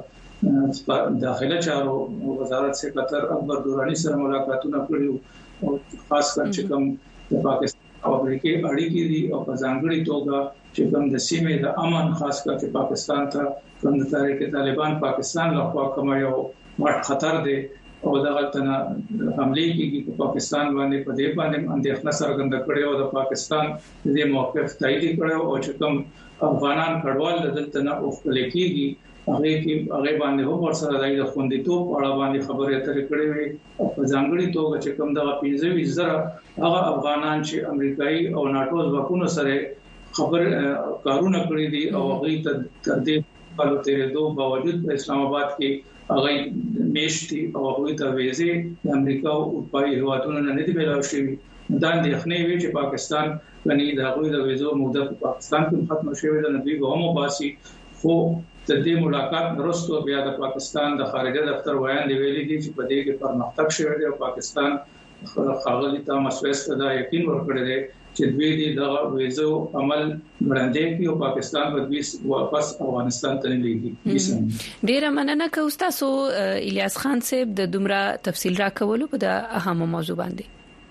داخله چارو وزارت سکرټر اکبر دورانی سره ملاقاتونه کړي او خاص کر چې کوم د پاکستان او امریکای اړیکې دي او په ځانګړي توګه چې کوم د سیمې د امن خاص کر چې پاکستان ته کوم د تحریک طالبان پاکستان لخوا کوم یو مړ خطر دی او دغه تنه حمله کیږي په پاکستان باندې په دې باندې اندېښنه څرګنده کړې او د پاکستان د موقف تایید کړو او چې کوم افغانان کډوال دلته نه اوخل کیږي هغه کې هغه باندې هم ورسره د خوندیتوب اړه باندې خبرې اترې کړې وي او په ځانګړي توګه چې کوم دغه پنځه ویشت زره هغه افغانان چې امریکایي او ناتو ځواکونو سره خبر کارونه کړې دي او هغه ته تر دې په لټه دوه باوجود په اسلام آباد کې هغه میشتي او هغه ته ویزه د امریکا او اروپאי هیوادونو نه دي بلاو شوی دا د خنې وی چې پاکستان غني د هغه د ویزو موده په پاکستان کې ختم شوی د نبی ګومو باسي خو د دې ملاقات وروسته بیا د پاکستان د خارجه دفتر ویان دی ویلي دي چې په دې کې پرمختګ شوی دی او پاکستان خاغلی تامس ویسټ دا یقین ورکړی دی چې دوی دې د ویزو عمل وړاندې کوي او پاکستان په دې واپس افغانستان ته لېږي. ډیره مننه کوم تاسو الیاس خان صاحب د دومره تفصیل راکولو په د اهمو موضوع باندې.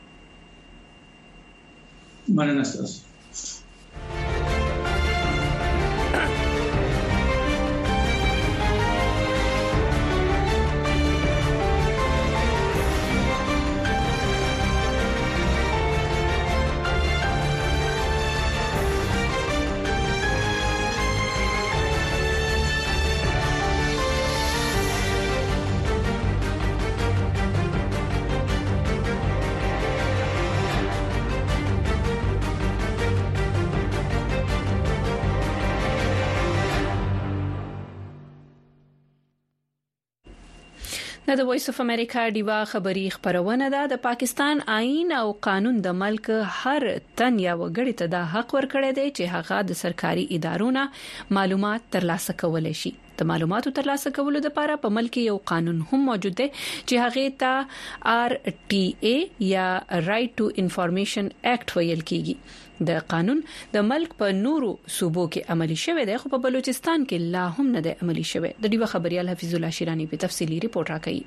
مننه تاسو. د وایس اف امریکا دیوا خبری خبرونه ده د پاکستان آئین او قانون د ملک هر تن یا وګړي ته د حق ورکړی دی چې هغه د سرکاري ادارو نه معلومات ترلاسه کولای شي. د معلوماتو ترلاسه کولو لپاره په ملک یو قانون هم موجود دی چې هغه ته آر ټي اي یا رائټ ټو انفارمیشن اکټ ویل کیږي. د قانون د ملک په نورو صوبو کې عملی شوی دی خو په بلوچستان کې لا هم نه دی عملی شوی. د دیو خبريال حفیظ الله شیرانی په تفصیلی ریپورت راکړي.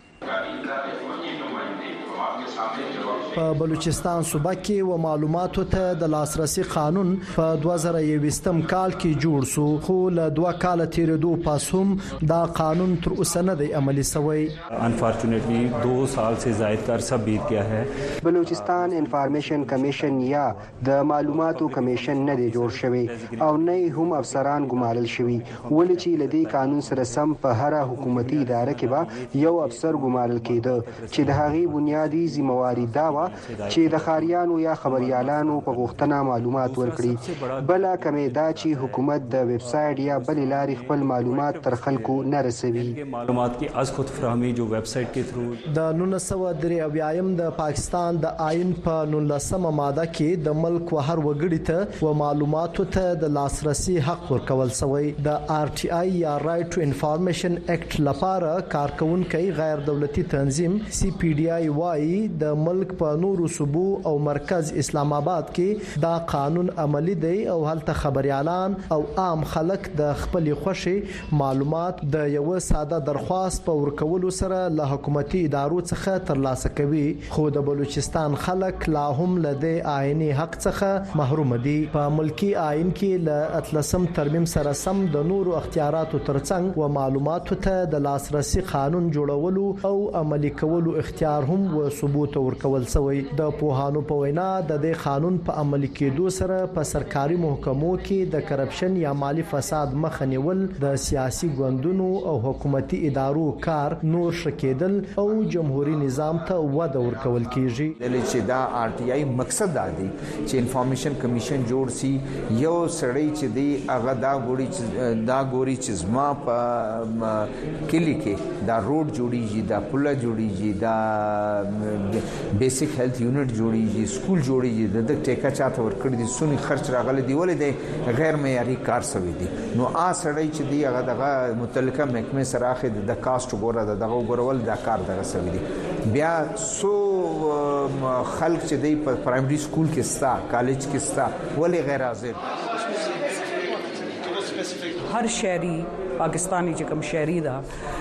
په بلوچستان صوبه کې و معلوماتو ته د لاسرسي قانون په دوه زره یوویشتم کال کې جوړ شو خو له دوه کال تیریدو پس هم دا قانون تر اوسه نه دی عملی شوی. انفارچونیټلی دو سال سے زائد کا عرصہ بیت گیا ہے. بلوچستان انفارمیشن کمیشن یا د معلوماتو کمیشن نه دی جوړ شوی او نه هم افسران ګمارل شوی ولې چې لدی قانون سره سم په هر حکومتي اداره کې به یو افسر ګمارل کېده چې د هغې بنیادی ذمہواری دا و چې د خاریانو یا خبريالانو په غوښتنه معلومات ورکړي. بل کمه دا چې حکومت د ویب سټ یا بل لارې خپل معلومات تر خلکو نه رسوي. معلومات کی از خود فراهمي جو ویب سټ کې تھرو د نولس سوه درې اویایم د پاکستان د آئین په نولسمه ماده کې د ملک و هر وګړي ته و معلوماتو ته د لاسرسي حق ورکول شوی. د آر ټي آی یا رائټ ټو انفارمیشن اکټ لپاره کارکونکي غیر دولتي تنظیم سی پی ډی آی وايي د ملک په نورو صوبو او مرکز اسلام آباد کې دا قانون عملی دی او هلته خبريالان او عام خلک د خپل خوشي معلومات د یو ساده درخواست په ورکولو سره له حکومتي ادارو څخه ترلاسه کوي خو د بلوچستان خلک لا هم لدی آئینی حق څخه محروم دي. په ملکی آئین کې ل اتلسم ترمیم سره سم د نورو اختیاراتو ترڅنګ و معلوماتو ته د لاسرسي قانون جوړولو او عملی کولو اختیار هم و ثبوت ورکول شوی. د پوهانو په وینا د دې قانون په عملي کېدو سره په سرکاري محکمو کې د کرپشن یا مالی فساد مخه نیول د سیاسي ګوندونو او حکومتي ادارو کار نور شکېدل او جمهوریت نظام ته وده ورکول کیږي. د چې دا آر ټي آی مقصد دا دی چې انفارمیشن کمیشن جوړ سي یو سړی چې دی هغه دا ګوري چې دا ګوري چې زما په کلی کې دا روډ جوړیږي دا پله جوړیږي دا بیسیک هیلث یونټ جوړیږي سکول جوړیږي د ټیکا چاته ورکړي دي سونی خرچ راغلي دی ولې دی غیر معیاري کار سوي دي نو آ سړی چې دی هغه دغه متعلقه محکمه سره اخی د کاست ګوره دغه ګورول د کار دغه سوي دي بیا سو خلک چې دی په پرایمري سکول کې ستا کالج کې ستا ولې غیر حاضر. هر شهري پاکستانی چې کوم شهري دا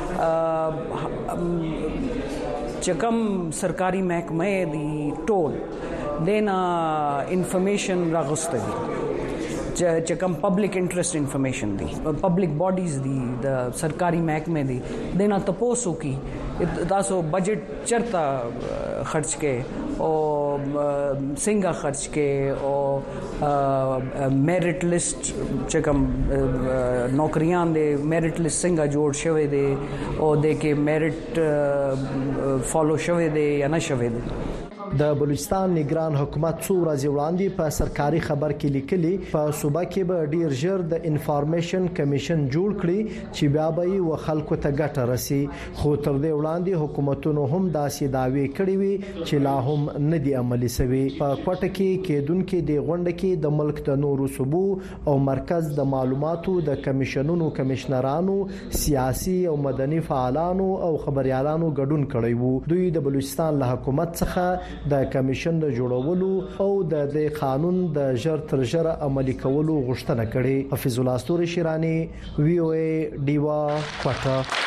چې کوم سرکاري محکمه دي ټول دینا انفارمیشن راغسته دي چې کوم پبلک انټرست انفارمیشن دي پبلک باډیز دي د سرکاري محکمه دي دینا تاسو کی تاسو بجټ چرته خرچ کې او څنګه خرچ کې او میرټ لیست چې کوم نوکریان دي میرټ لیست څنګه جوړ شوی دی او د کې میرټ فالو شوی دی یا نه شوی دی. د بلوچستان نگران حکومت څو ورځې وړاندې په سرکاري خبر کې لیکلي په صوبه کې به ډیر ژر د انفارمیشن کمیشن جوړ کړي چې بیا به یې و خلکو ته ګټه رسي خو تر دې وړاندې حکومتونو هم داسې داوی کړي وي چې لا هم نه دي عملي شوی. په کوټه کې کېدونکو د غونډه کې د ملک د نورو صوبو او مرکز د معلوماتو د کمیشنونو کمشنرانو سیاسي او مدني فعالانو او خبريالانو ګډون کړی وو. دوی د بلوچستان له حکومت څخه د کمیشن د جوړولو او د دې قانون د ژر تر ژره عملي کولو غوښتنه کړې. حفیظ الله استوري شیرانی وی او ای دیوا کوټه.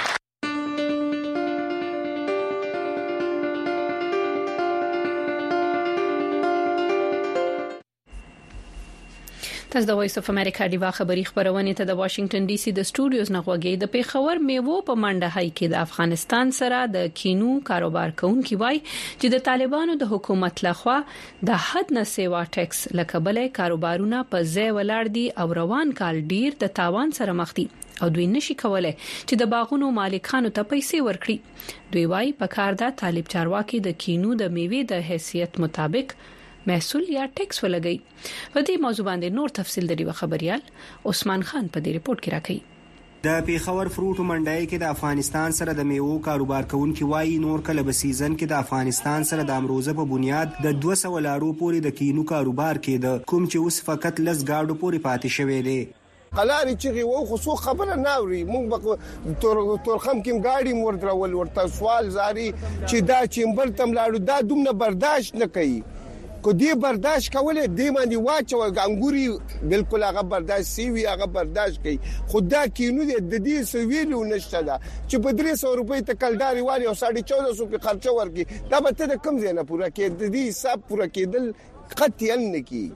تاسو د وایس اف امریکا دیوا خبری خبرونه ته د واشنگټن ډي سي د سټوډیوز نه غوږی د پیښور میوو په منډه هاي کې د افغانستان سره د کینو کاروبار کوونکي وای چې د طالبانو د حکومت لخوا د حد نه سیوا ټیکس لکبلې کاروبارونه په ځای ولاړ دي او روان کال ډیر د تاوان سره مخ دي او دوی نشي کولای چې د باغونو مالکانو ته پیسې ورکړي. دوی وای په کار د طالب چارواکي د کینو د میوې د حیثیت مطابق محصول یا ټیکس ولګي. په دې موضوع باندې نور تفصیل د دې خبريال عثمان خان په دې ریپورت کې راکړي. د پیښور فروټو منډي کې د افغانستان سره د میوو کاروبار کوونکي وایي نور کله به سیزن کې د افغانستان سره د امروزه په بنیاد د دوه سوه لارو پورې د کینو کاروبار کېده، کوم چې اوس فقط لس گاډو پورې پاتې شوی دی. قلاري چې وو خو څو خبره ناوري مونږ به تور تور خم کې گاډي مور درول ورته سوال زاري چې دا چمبر تم لاړو دا دومره برداشت نه کوي کو دی برداشت کولې دی باندې واچو انګوري بالکل هغه برداشت سی وی هغه برداشت کوي خدا کینو د دې سویلو نشته دا چې په درې سوه روپۍ ته کلداري والی او چودہ سو په خرچه ورکي دا به ته کم زینه پورا کې د دې حساب پورا کېدل قطعا نه کی.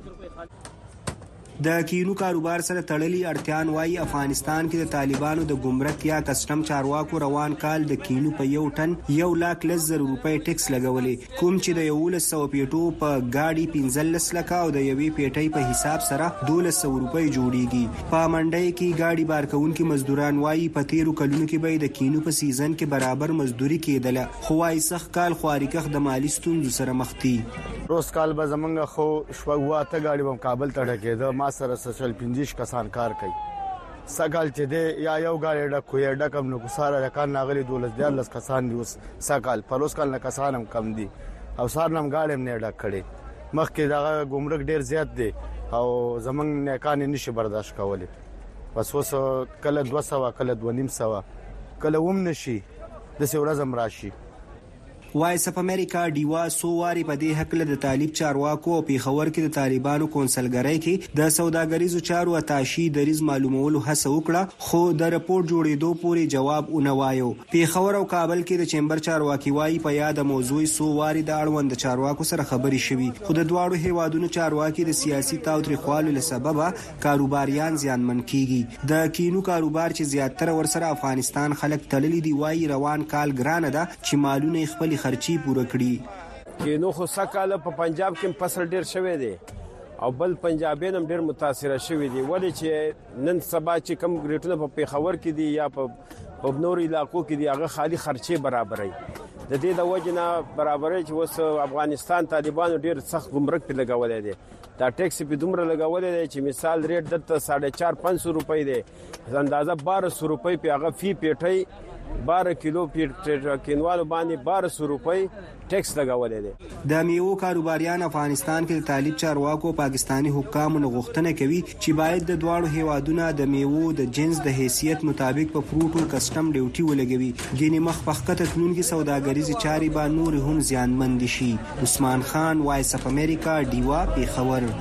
د کینو کاروبار سره تړلي اړتیان وایي افغانستان کې د طالبانو د ګمرک یا کسټم چارواکو روان کال د کینو په یو ټن یو لاک لس زره روپۍ ټیکس لګولې، کوم چې د یولس سوه پیټو په گاډي پنځلس لکه او د یوې پیټۍ په حساب سره دولس سوه روپۍ جوړیږي. په منډي کې گاډي بار کوونکي مزدوران وایي په تیرو کلونو کې به د کینو په سیزن کې برابر مزدوري کېدله، خو وايي سخت کال خواریکخ د مالی ستونزو سره مخ دي. روز کال به زمونږ خو شپږ اته گاډي به کابل ته ډکېده، ما سره سچل پنځه کسان کار کوي. سګال چې دی یا یو گاډي ډکو یا ډکم نو ساره رکان ناغلي دولس دیارلس کسان دی اوس سګال پروس کال نه کسان هم کم دي او سار نم گاډي هم نه ډک کړي. مخکې دا ګمرک ډیر زیات دی او زمونږ نه کان نشي برداشت کولای. پس اوس کله دوه سوه کله دوه نیم سوه کله وم نشي د سورزم راشي. وایس اف امریکا ډیوا سو واری په دې حق له د طالب چارواکو او پیښور کې د طالبانو کونسلګرۍ کې د سوداګریزو چارو اتاشي دریز معلومولو هڅه وکړه، خو د رپورت جوړېدو پورې جواب ونه وایو. پیښور او کابل کې د چمبر چارواکي وایي په یاد موضوع سو واری د اړوند چارواکو سره خبرې شوي، خو د دواړو هیوادونو چارواکي د سیاسي تاوتریخوالو له سببه کاروباریان زیانمن کیږي. د کینو کاروبار چې زیاتره ورسره افغانستان خلک تړلي دي وایي روان کال ګرانه ده چې مالونه خپل خرچي پوره کړي. کینو خو سکاله په پنجاب کې فصل ډیر شوی دی او بل پنجابین هم ډیر متاثر شوی دي، ولې چې نن سبا چې کم ریټونه په پیښور کې دي یا په نورو علاقو کې دي هغه خالي خرچي برابرې. د دې د وجه نه برابرې چې اوس افغانستان طالبانو ډیر سخت ګمرک په لګولې دي، دا ټیکس په دومره لګولې دي چې مثال ریټ دلته ساڑھے چار پنځه سو روپۍ دی، اندازه بارہ سو روپۍ په هغه فی پیټۍ بارہ کیلو پیټ کینوالو باندې بارہ سو روپۍ ټیکس لګولې دي. د میوو کاروباریان افغانستان کې د طالب چارواکو پاکستانی حکامو غوښتنه کوي چې باید د دواړو هیوادونو د میوو د جنس د حیثیت مطابق په فروټو کسټم ډیوټي ولګوي، ګینې مخ په خطه تلونکي سوداګریزي چارې به نور هم زیانمن شي. عثمان خان، وایس اف امریکا، ډیوا، پیښور.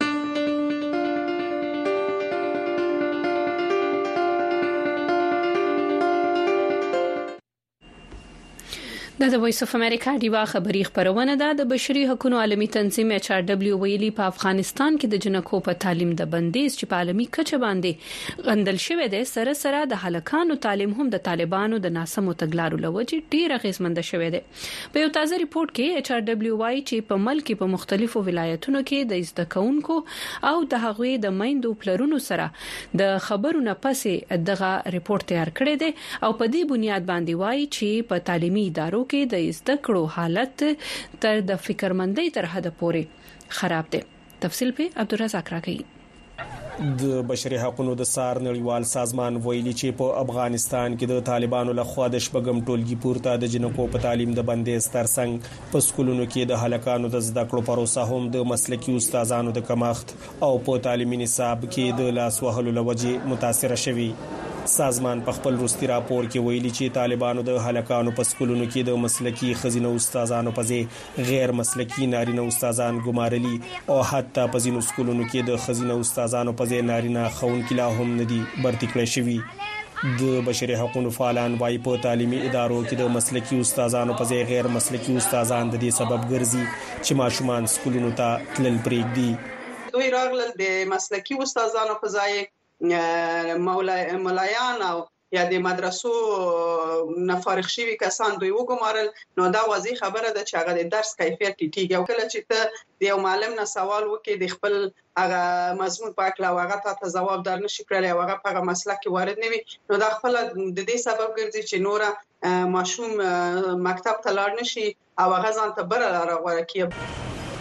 د وایس اف امریکا دیوا خبری خبرونه ده. د بشري حقوقو عالمي تنظیم ایچ آر دبليو ویلي په افغانستان کې د جنکو په تعلیم د بندیز چې په عالمي کچه باندې غندل شوی دی سره سره د هلکانو تعلیم هم د طالبانو د ناسمو تګلارو لوجې ډیر غیزمند شوی دی. په یو تازه ریپورت کې ایچ آر دبليو وايي چې په ملک په مختلفو ولایتونو کې د زده کوونکو او د هغوی د میندو پلرونو سره د خبرونو پسې دغه ریپورت تیار کړی دی او په دې بنیاد باندې وايي چې په تعلیمي ادارو کې د زده کړو حالت تر د فکرمندۍ تر حد پورې خراب دی. تفصیل په عبدالرزاق راکړي. د بشري حقوقو د سار نړیوال سازمان ویلي چې په افغانستان کې د طالبانو لخوا د شپږم ټولګي پورته د جنکو په تعلیم د بندیز ترڅنګ په سکولونو کې د هلکانو د زده کړو پروسه هم د مسلکي استادانو د کمښت او په تعلیمي نصاب کې د لاس وهلو لوجې متاثر شوي. سازمان په خپل وروستي راپور کې ویلي چې طالبانو د هلکانو په سکولونو کې د مسلکي خزینه استادانو په ځای غیر مسلکي نارینه استادان ګمارلي او حتی په ځینو سکولونو کې د خزینه استادانو په ځای نارینه ښوونکي لا هم نه دي برتي کړی شوي. د بشري حقوقو فعالان وايي په تعلیمي ادارو کې د مسلکي استادانو په ځای غیر مسلکي استادان د دې سبب ګرځي چې ماشومان سکولونو ته تلل پرېږدي. دوی راغلل د مسلکي استادانو په ځای مولایان او یا د مدرسو نه فارغ شوي کسان دوی وګمارل، نو دا واضح خبره ده چې هغه د درس کیفیت ټیټیږي او کله چې ته د یو معلم نه سوال وکړي د خپل هغه مضمون په اړه او هغه ته ځواب در نشي کړلی او هغه په هغه مسلک کې وارد نه وي، نو دا خپل د دې سبب ګرځي چې نوره ماشوم مکتب ته لاړ نشي او هغه ځان ته بل لاره غوره کړي.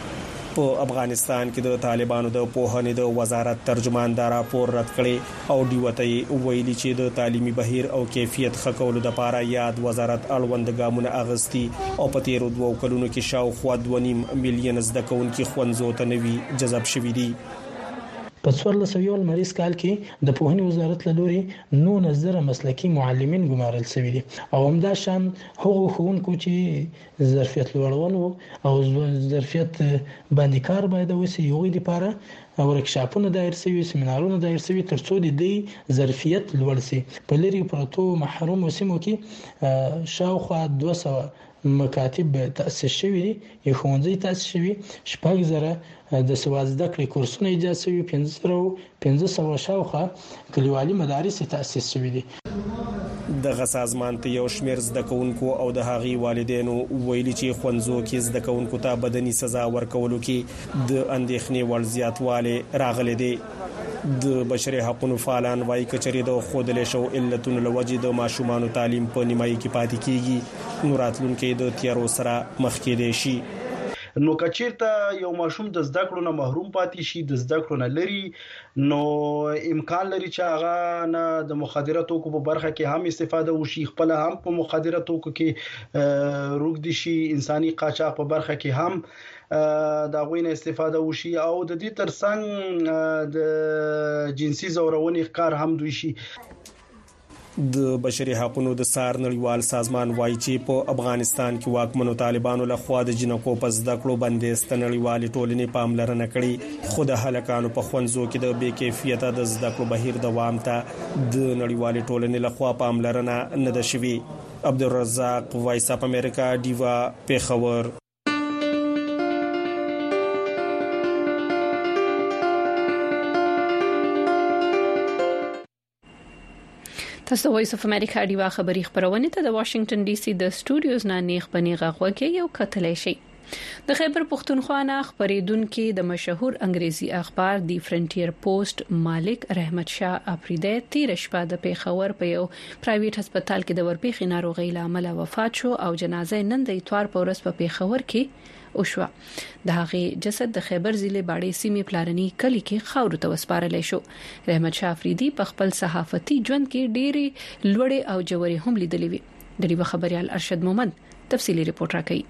په افغانستان کې د طالبانو د پوهنې د وزارت ترجمان دا راپور رد کړي او دیوته ویلي چې د تعلیمي بهیر او کیفیت ښه کولو لپاره یاد وزارت اړوند ګامونه اغستي او په تیرو دوه کلونو کې شاوخوا دوه نیم میلیون زده کوونکي ښوونځو ته نوي جذب شوي دي. په څوارلس سوه لمریز کال کې د پوهنې وزارت له لوري نولس زره مسلکي معلمین ګمارل شوي دي او همدا شان هغو ښوونکو چې ظرفیت لوړول او ظرفیت باندې کار باید وشي یوې لپاره ورکشاپونه دایر شوي سیمینارونه دایر شوي ترڅو د دې ظرفیت لوړ شي. په لري پروتو محروم سیمو کې شاوخوا دوه سوه مکاتب تأسیس شوي دي یو ښوونځي تأسیس شوي شپږ زره د سواد زده کړې کورسونه ایجاد شوي پنځه سوه پنځه سوه شاوخوا کلیوالي مدارس تأسیس شوي دي. دغه سازمان ته یو شمېر زده کوونکو او د هغوی والدینو ویلي چې ښوونځو کې زده کوونکو ته بدني سزا ورکولو کې د اندېښنې وړ زیاتوالی راغلی دی. د بشري حقوقو فعالان وايي کچري د خودلې شو علتونو لوجې د ماشومانو تعلیم په نیمایي کې پاتې کیږي نو راتلونکي د تیارو سره مخ کېدای شي. نو کچیرته یو ماشوم د زده کړو نه محروم پاتې شي د زده کړو نه لري نو امکان لري چې هغه نه د مخدره توکو په برخه کې هم استفاده وشي خپل هم په مخدره توکو کې روږدي شي انساني قاچاق په برخه کې هم دا غوینه استفاده وشي او د دې ترڅنګ د جنسي زورونې ښکار هم دوی شي. د بشري حقوقو د سار نړیوال سازمان وايي چې په افغانستان کې واکمنو طالبانو له خوا د جنکو په زده کړو بندیز نړیوال ټولنې پاملرنه کړې خو د هلکانو په ښوونځو کې د بې کیفیته د زده کړو بهیر دوام ته د نړیوال ټولنې له خوا پاملرنه نه ده شوې. عبدالرزاق وایس اپ امریکا دیوا پیښور. تاسو وایس اف امریکا دیوا خبری خبرونه ته د واشنگټن ډي سي د سټوډیوز نه نیغ بنیغه غوږی یو کتلای شي. د خیبر پختونخوا نه خبرېدونکو د مشهور انګریزي اخبار دی فرنټیر پوسټ مالک رحمت شاه افریدی تیر شپه د پیښور په یو پرایویټ هسپتال کې د ورپېخي ناروغي لامل وفات شو او جنازه نن د اتوار په ورځ په پیښور کې او شو. د هغه جسد د خیبر ضلع باړې سیمې پلارني کلی کې خاورو ته وسپارل شو. رحمت شاه افریدی په خپل صحافتي ژوند کې ډېری لوړې او جوړې هم لیدلې وي. د ریو خبريال ارشد مومند تفصیلی ریپورت راکړي.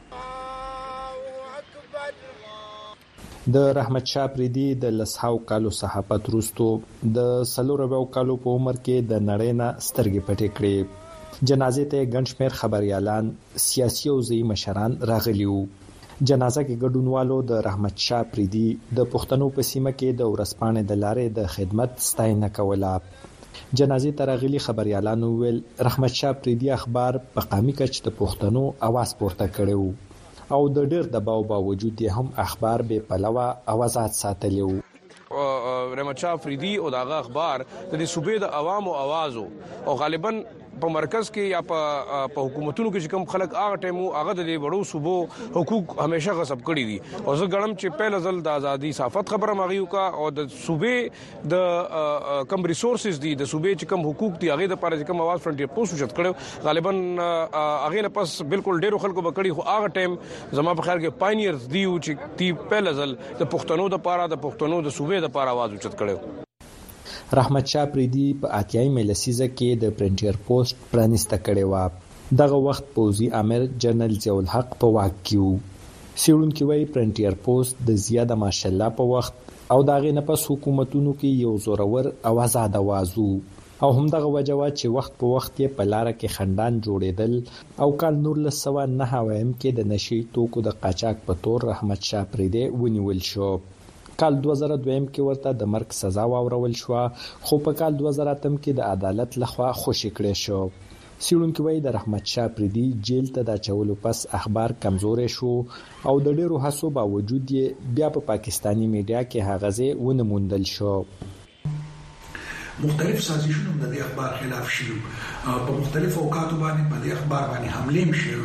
د رحمت شاه افریدی د لسهاو کالو صحافت وروسته د سلورو کالو په عمر کې د نړۍ نه سترګې پټې کړې. جنازې ته ګڼ شمېر خبريالان سیاسي او ځي مشران راغلي وو. جنازه کې ګډونوالو د رحمت شاه افریدی د پښتنو په سیمه کې د ورسپانې د لارې د خدمت ستاینه کوله. جنازې ته راغلي خبريالانو ویل رحمت شاه افریدی اخبار په قامي کچ د پښتنو आवाज پورته کړو او د ډېر دباو باوجود هم اخبار به پلوه आवाजات ساتلی وو. رحمت شاه افریدی او دغه اخبار د صوبې د عوامو आवाज او غالبا په مرکز کې یا په حکومتونو کې کوم خلک هغه ټیمو هغه د وړو صوبو حقوق همیشه غصب کړی دي او زه ګڼم چې په ځل د ازادي صحافت خبره مغیو کا او د صوبې د کم ریسورسز دي د صوبې چې کم حقوق دي هغه د پاره چې کم आवाज فرنټیر پوسټ وشت کړو غالبا هغه نه پس بالکل ډیرو خلکو بکړي خو هغه ټیم زما په خیال کې پاینیرز دی چې تی په ځل د پښتنو د پاره د پښتنو د صوبې د پاره आवाज وشت کړو. رحمت شاه افریدی په اتیایمه لسیزه کې د پرنټیر پوسټ پرانیسته کړې و. دغه وخت پوزي امیر جنرال ضیاء الحق په واک کې و. سیړونکو وی پرنټیر پوسټ د زیاده ماشالله په وخت او دغه نه پس حکومتونو کې یو زورور اوازاد اوازو او هم دغه وجوات چې وخت په وخت یې په لار کې خندان جوړېدل او کال نور له سوا نه هوایم کې د نشي توکو د قاچاق په تور رحمت شاه افریدی ونیول شو. کال دوه زره دوه کې ورته د مرګ سزا واورول شو خو په کال دوه زره اتم کې د عدالت لخوا خوشی کړی شو. سیړونکو وی د رحمت شاه افریدی جیل ته د چولو پس اخبار کمزورې شو او د ډیرو هڅو باوجود بیا په پاکستانی میډیا کې هغه ځای ونه موندل شو. مختلف سازشونه د دې اخبار خلاف شوي په مختلفو اوقاتو باندې په دې اخبار باندې حمله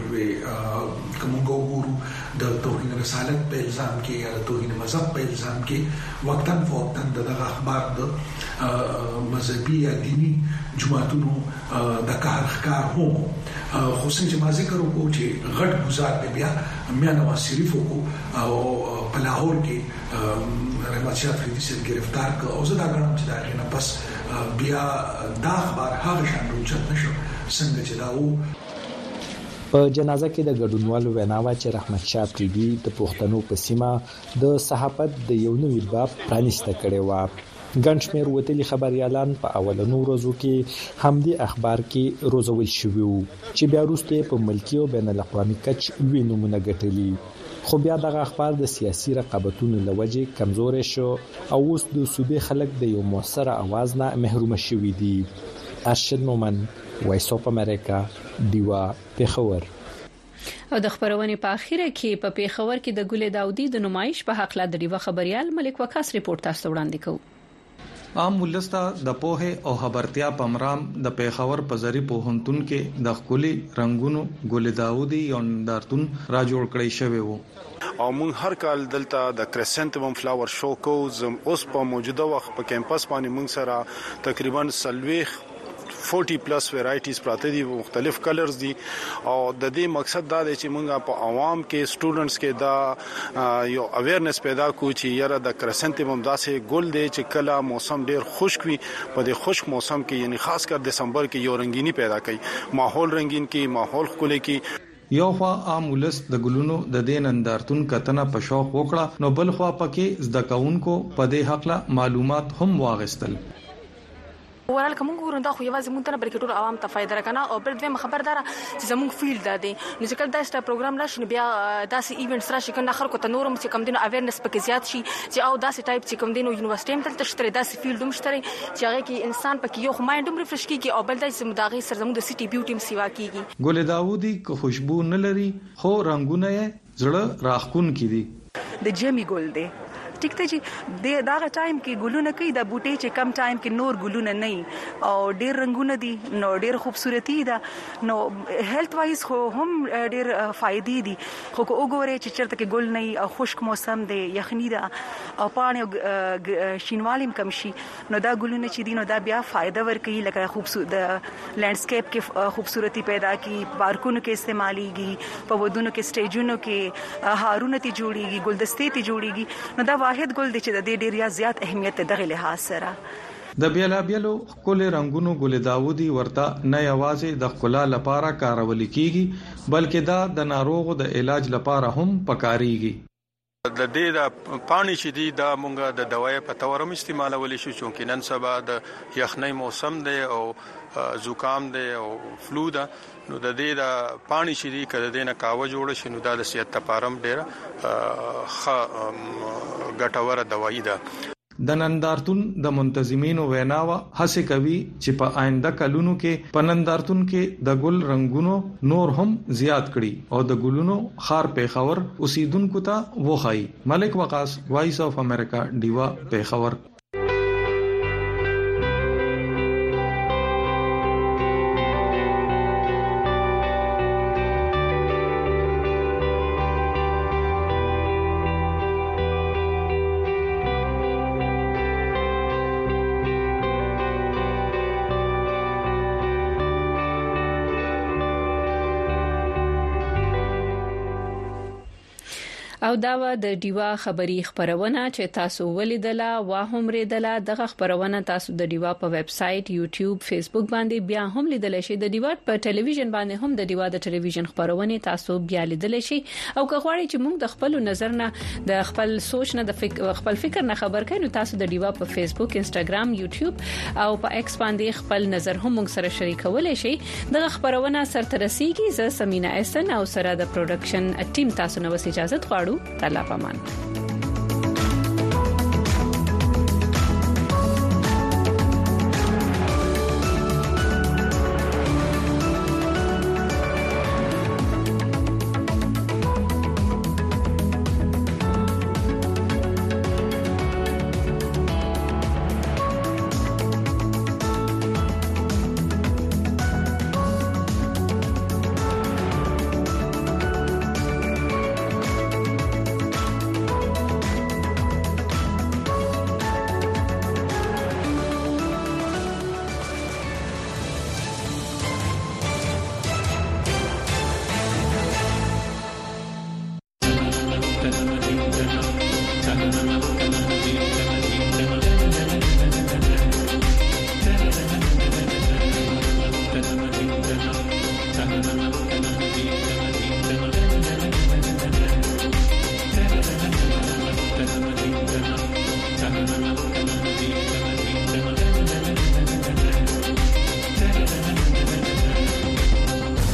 شوې کوم وګورو د توهین رسالت په الزام کې یا د توهین مذهب په الزام کې وقتاً فوقتاً دغه اخبار د مذهبي یا دینی جماعتونو د کار ښکار هم خو څنګه ما ذکر وکړو چې غټ گزار په بیا میا نواز شریف کو او په لاهور کې رحمت شاه فریدي سره گرفتار کړ او زه دا غواړم چې دا نه پس بیا دا اخبار هغه شان روچت نشو څنګه چې دا وو په جنازه کې د ګډونوالو ویناوه چې رحمت شاه فریدي د پښتنو په سیمه د صحافت د یو نوې باب پرانیسته کړي و ګنشمیر وتلی خبريالان په اولنو ورځو کې همدي اخبار کې روزول شوی وو چې بیا وروسته په ملکی او بین الاقوامي کچ لوی نمونه ګټلي خو بیا دغه اخبار د سیاسي رقابتونو لوجې کمزور شو او اوس د صوبې خلک د یو موثر اواز نه محروم شوي دي ارشد مومن وایس اف امریکا دیوا پیښور او د خبرونې په اخیره کې په پیښور کې د ګل داودي د نمایش په حق لا د دیوا خبريال ملک وکاس ریپورت تاسو وړاندې کوي عام ولستا د پوهه او خبرتیا پمرام د پیښور په ذری پوهنتون کې د خولي رنگونو ګل داودي او نندارتون را جوړ کړی شوی وو او موږ هر کال دلته د کرسنتم فلاور شو کو زم اوس په موجوده وخت په کیمپس باندې موږ سره تقریبا سلويخ forty plus varieties پراته دي مختلف کلرز دي او د دې مقصد دا دی چې موږ په عوام کې سټوډنټس کې دا یو اویرنس پیدا کوو چې یاره د کرسنتیم داسې ګل دی چې کله موسم ډیر خشک وي په دې خشک موسم کې یعنی خاص کر دسمبر کې یو رنگینی پیدا کوي ماحول رنگین کې ماحول ښکلی کې یو خوا عام ولس د ګلونو د دې نندارتون کتنه په شوق وکړه نو بل خوا پکې زده کوونکو په دې حق له معلومات هم واغستل ورال کوم ګورن دا خو یوازې مونږ ته برکې ټول عوام ته فائدہ راکنه او بل دوی خبردار چې زموږ فیلډ ده دي نو ځکه دا ست پروګرام راشي بیا داسې ایونټس راشي کنه خلکو ته نورم چې کم دینو اویرنس پکې زیات شي چې او داسې ټایپ چې کم دینو یونیورسيټي هم تل تشتري داسې فیلډ هم شتري چې هغه کې انسان پکې یو مایند هم ریفرش کیږي او بل داسې مداغي سر زموږ د سټي بیوټي هم سیوا کیږي ګل داودي کو خوشبو نه لري خو رنگونه یې زړه راخون کیدي د جمی ګل دی ټیک ته چې د داغه ټایم کې ګلونه کوي د بوټي چې کم ټایم کې نور ګلونه نه او ډېر رنگونه دي نو ډېر خوبصورتي ده نو هیلث وایز خو هم ډېر فائدې دي خو کو وګورئ چې چرته کې ګل نه او خشک موسم دی یخني ده او پانی شینوالیم کم شي نو دا ګلونه چې دي نو دا بیا فائدہ ورکوي لکه خوبصورت د لینډسکیپ کې خوبصورتي پیدا کی پارکونو کې استعماليږي په ودونو کې سټیجونو کې هارونه تی جوړيږي ګلدستې تی جوړيږي نو دا واحد ګل دی چې د دې ډیر زیات اهمیت دغه لحاظ سره د بیلا بیلو خپل رنگونو ګل داودي ورته نه یوازې د خلا لپاره کارول کیږي بلکې دا د ناروغو د علاج لپاره هم پکاريږي د دې د پانی چې دی دا مونږه د دوايي په تور هم استعمالول شي چې نن سبا د یخنۍ موسم دی او زکام دی او فلو ده نو د دې د پانی چې دی کله دینه کاوه جوړ شي نو د صحت لپاره هم ډیره ګټوره دوايي ده د نندارتون د منتظمینو ویناوه هڅه کوي چې په آینده کلونو کې په نندارتون کې د ګل رنگونو نور هم زیات کړي او د ګلونو خار پیښور اوسیدونکو ته وخی ملک وقاص وایس اف امریکا دیوا پیښور او دا و د دیوا خبری خبرونه چې تاسو ولیدله وا هم ریدله دغه خبرونه تاسو د دیوا په ویب سټ یوټیوب فیسبوک باندې بیا هم لیدل شئ د دیوا په ټلویزیون باندې هم د دیوا د ټلویزیون خبرونه تاسو بیا لیدل شئ او که غواړئ چې موږ د خپل نظر نه د خپل سوچ نه د فکر خپل فکر نه خبر کړئ نو تاسو د دیوا په فیسبوک انستګرام یوټیوب او په ایکس باندې خپل نظر هم موږ سره شریکولای شئ دغه خبرونه سره ترسيږي ز سمینا احسن او سره د پروډکشن ټیم تاسو نو اجازه غواړو تعالی پامان ډیر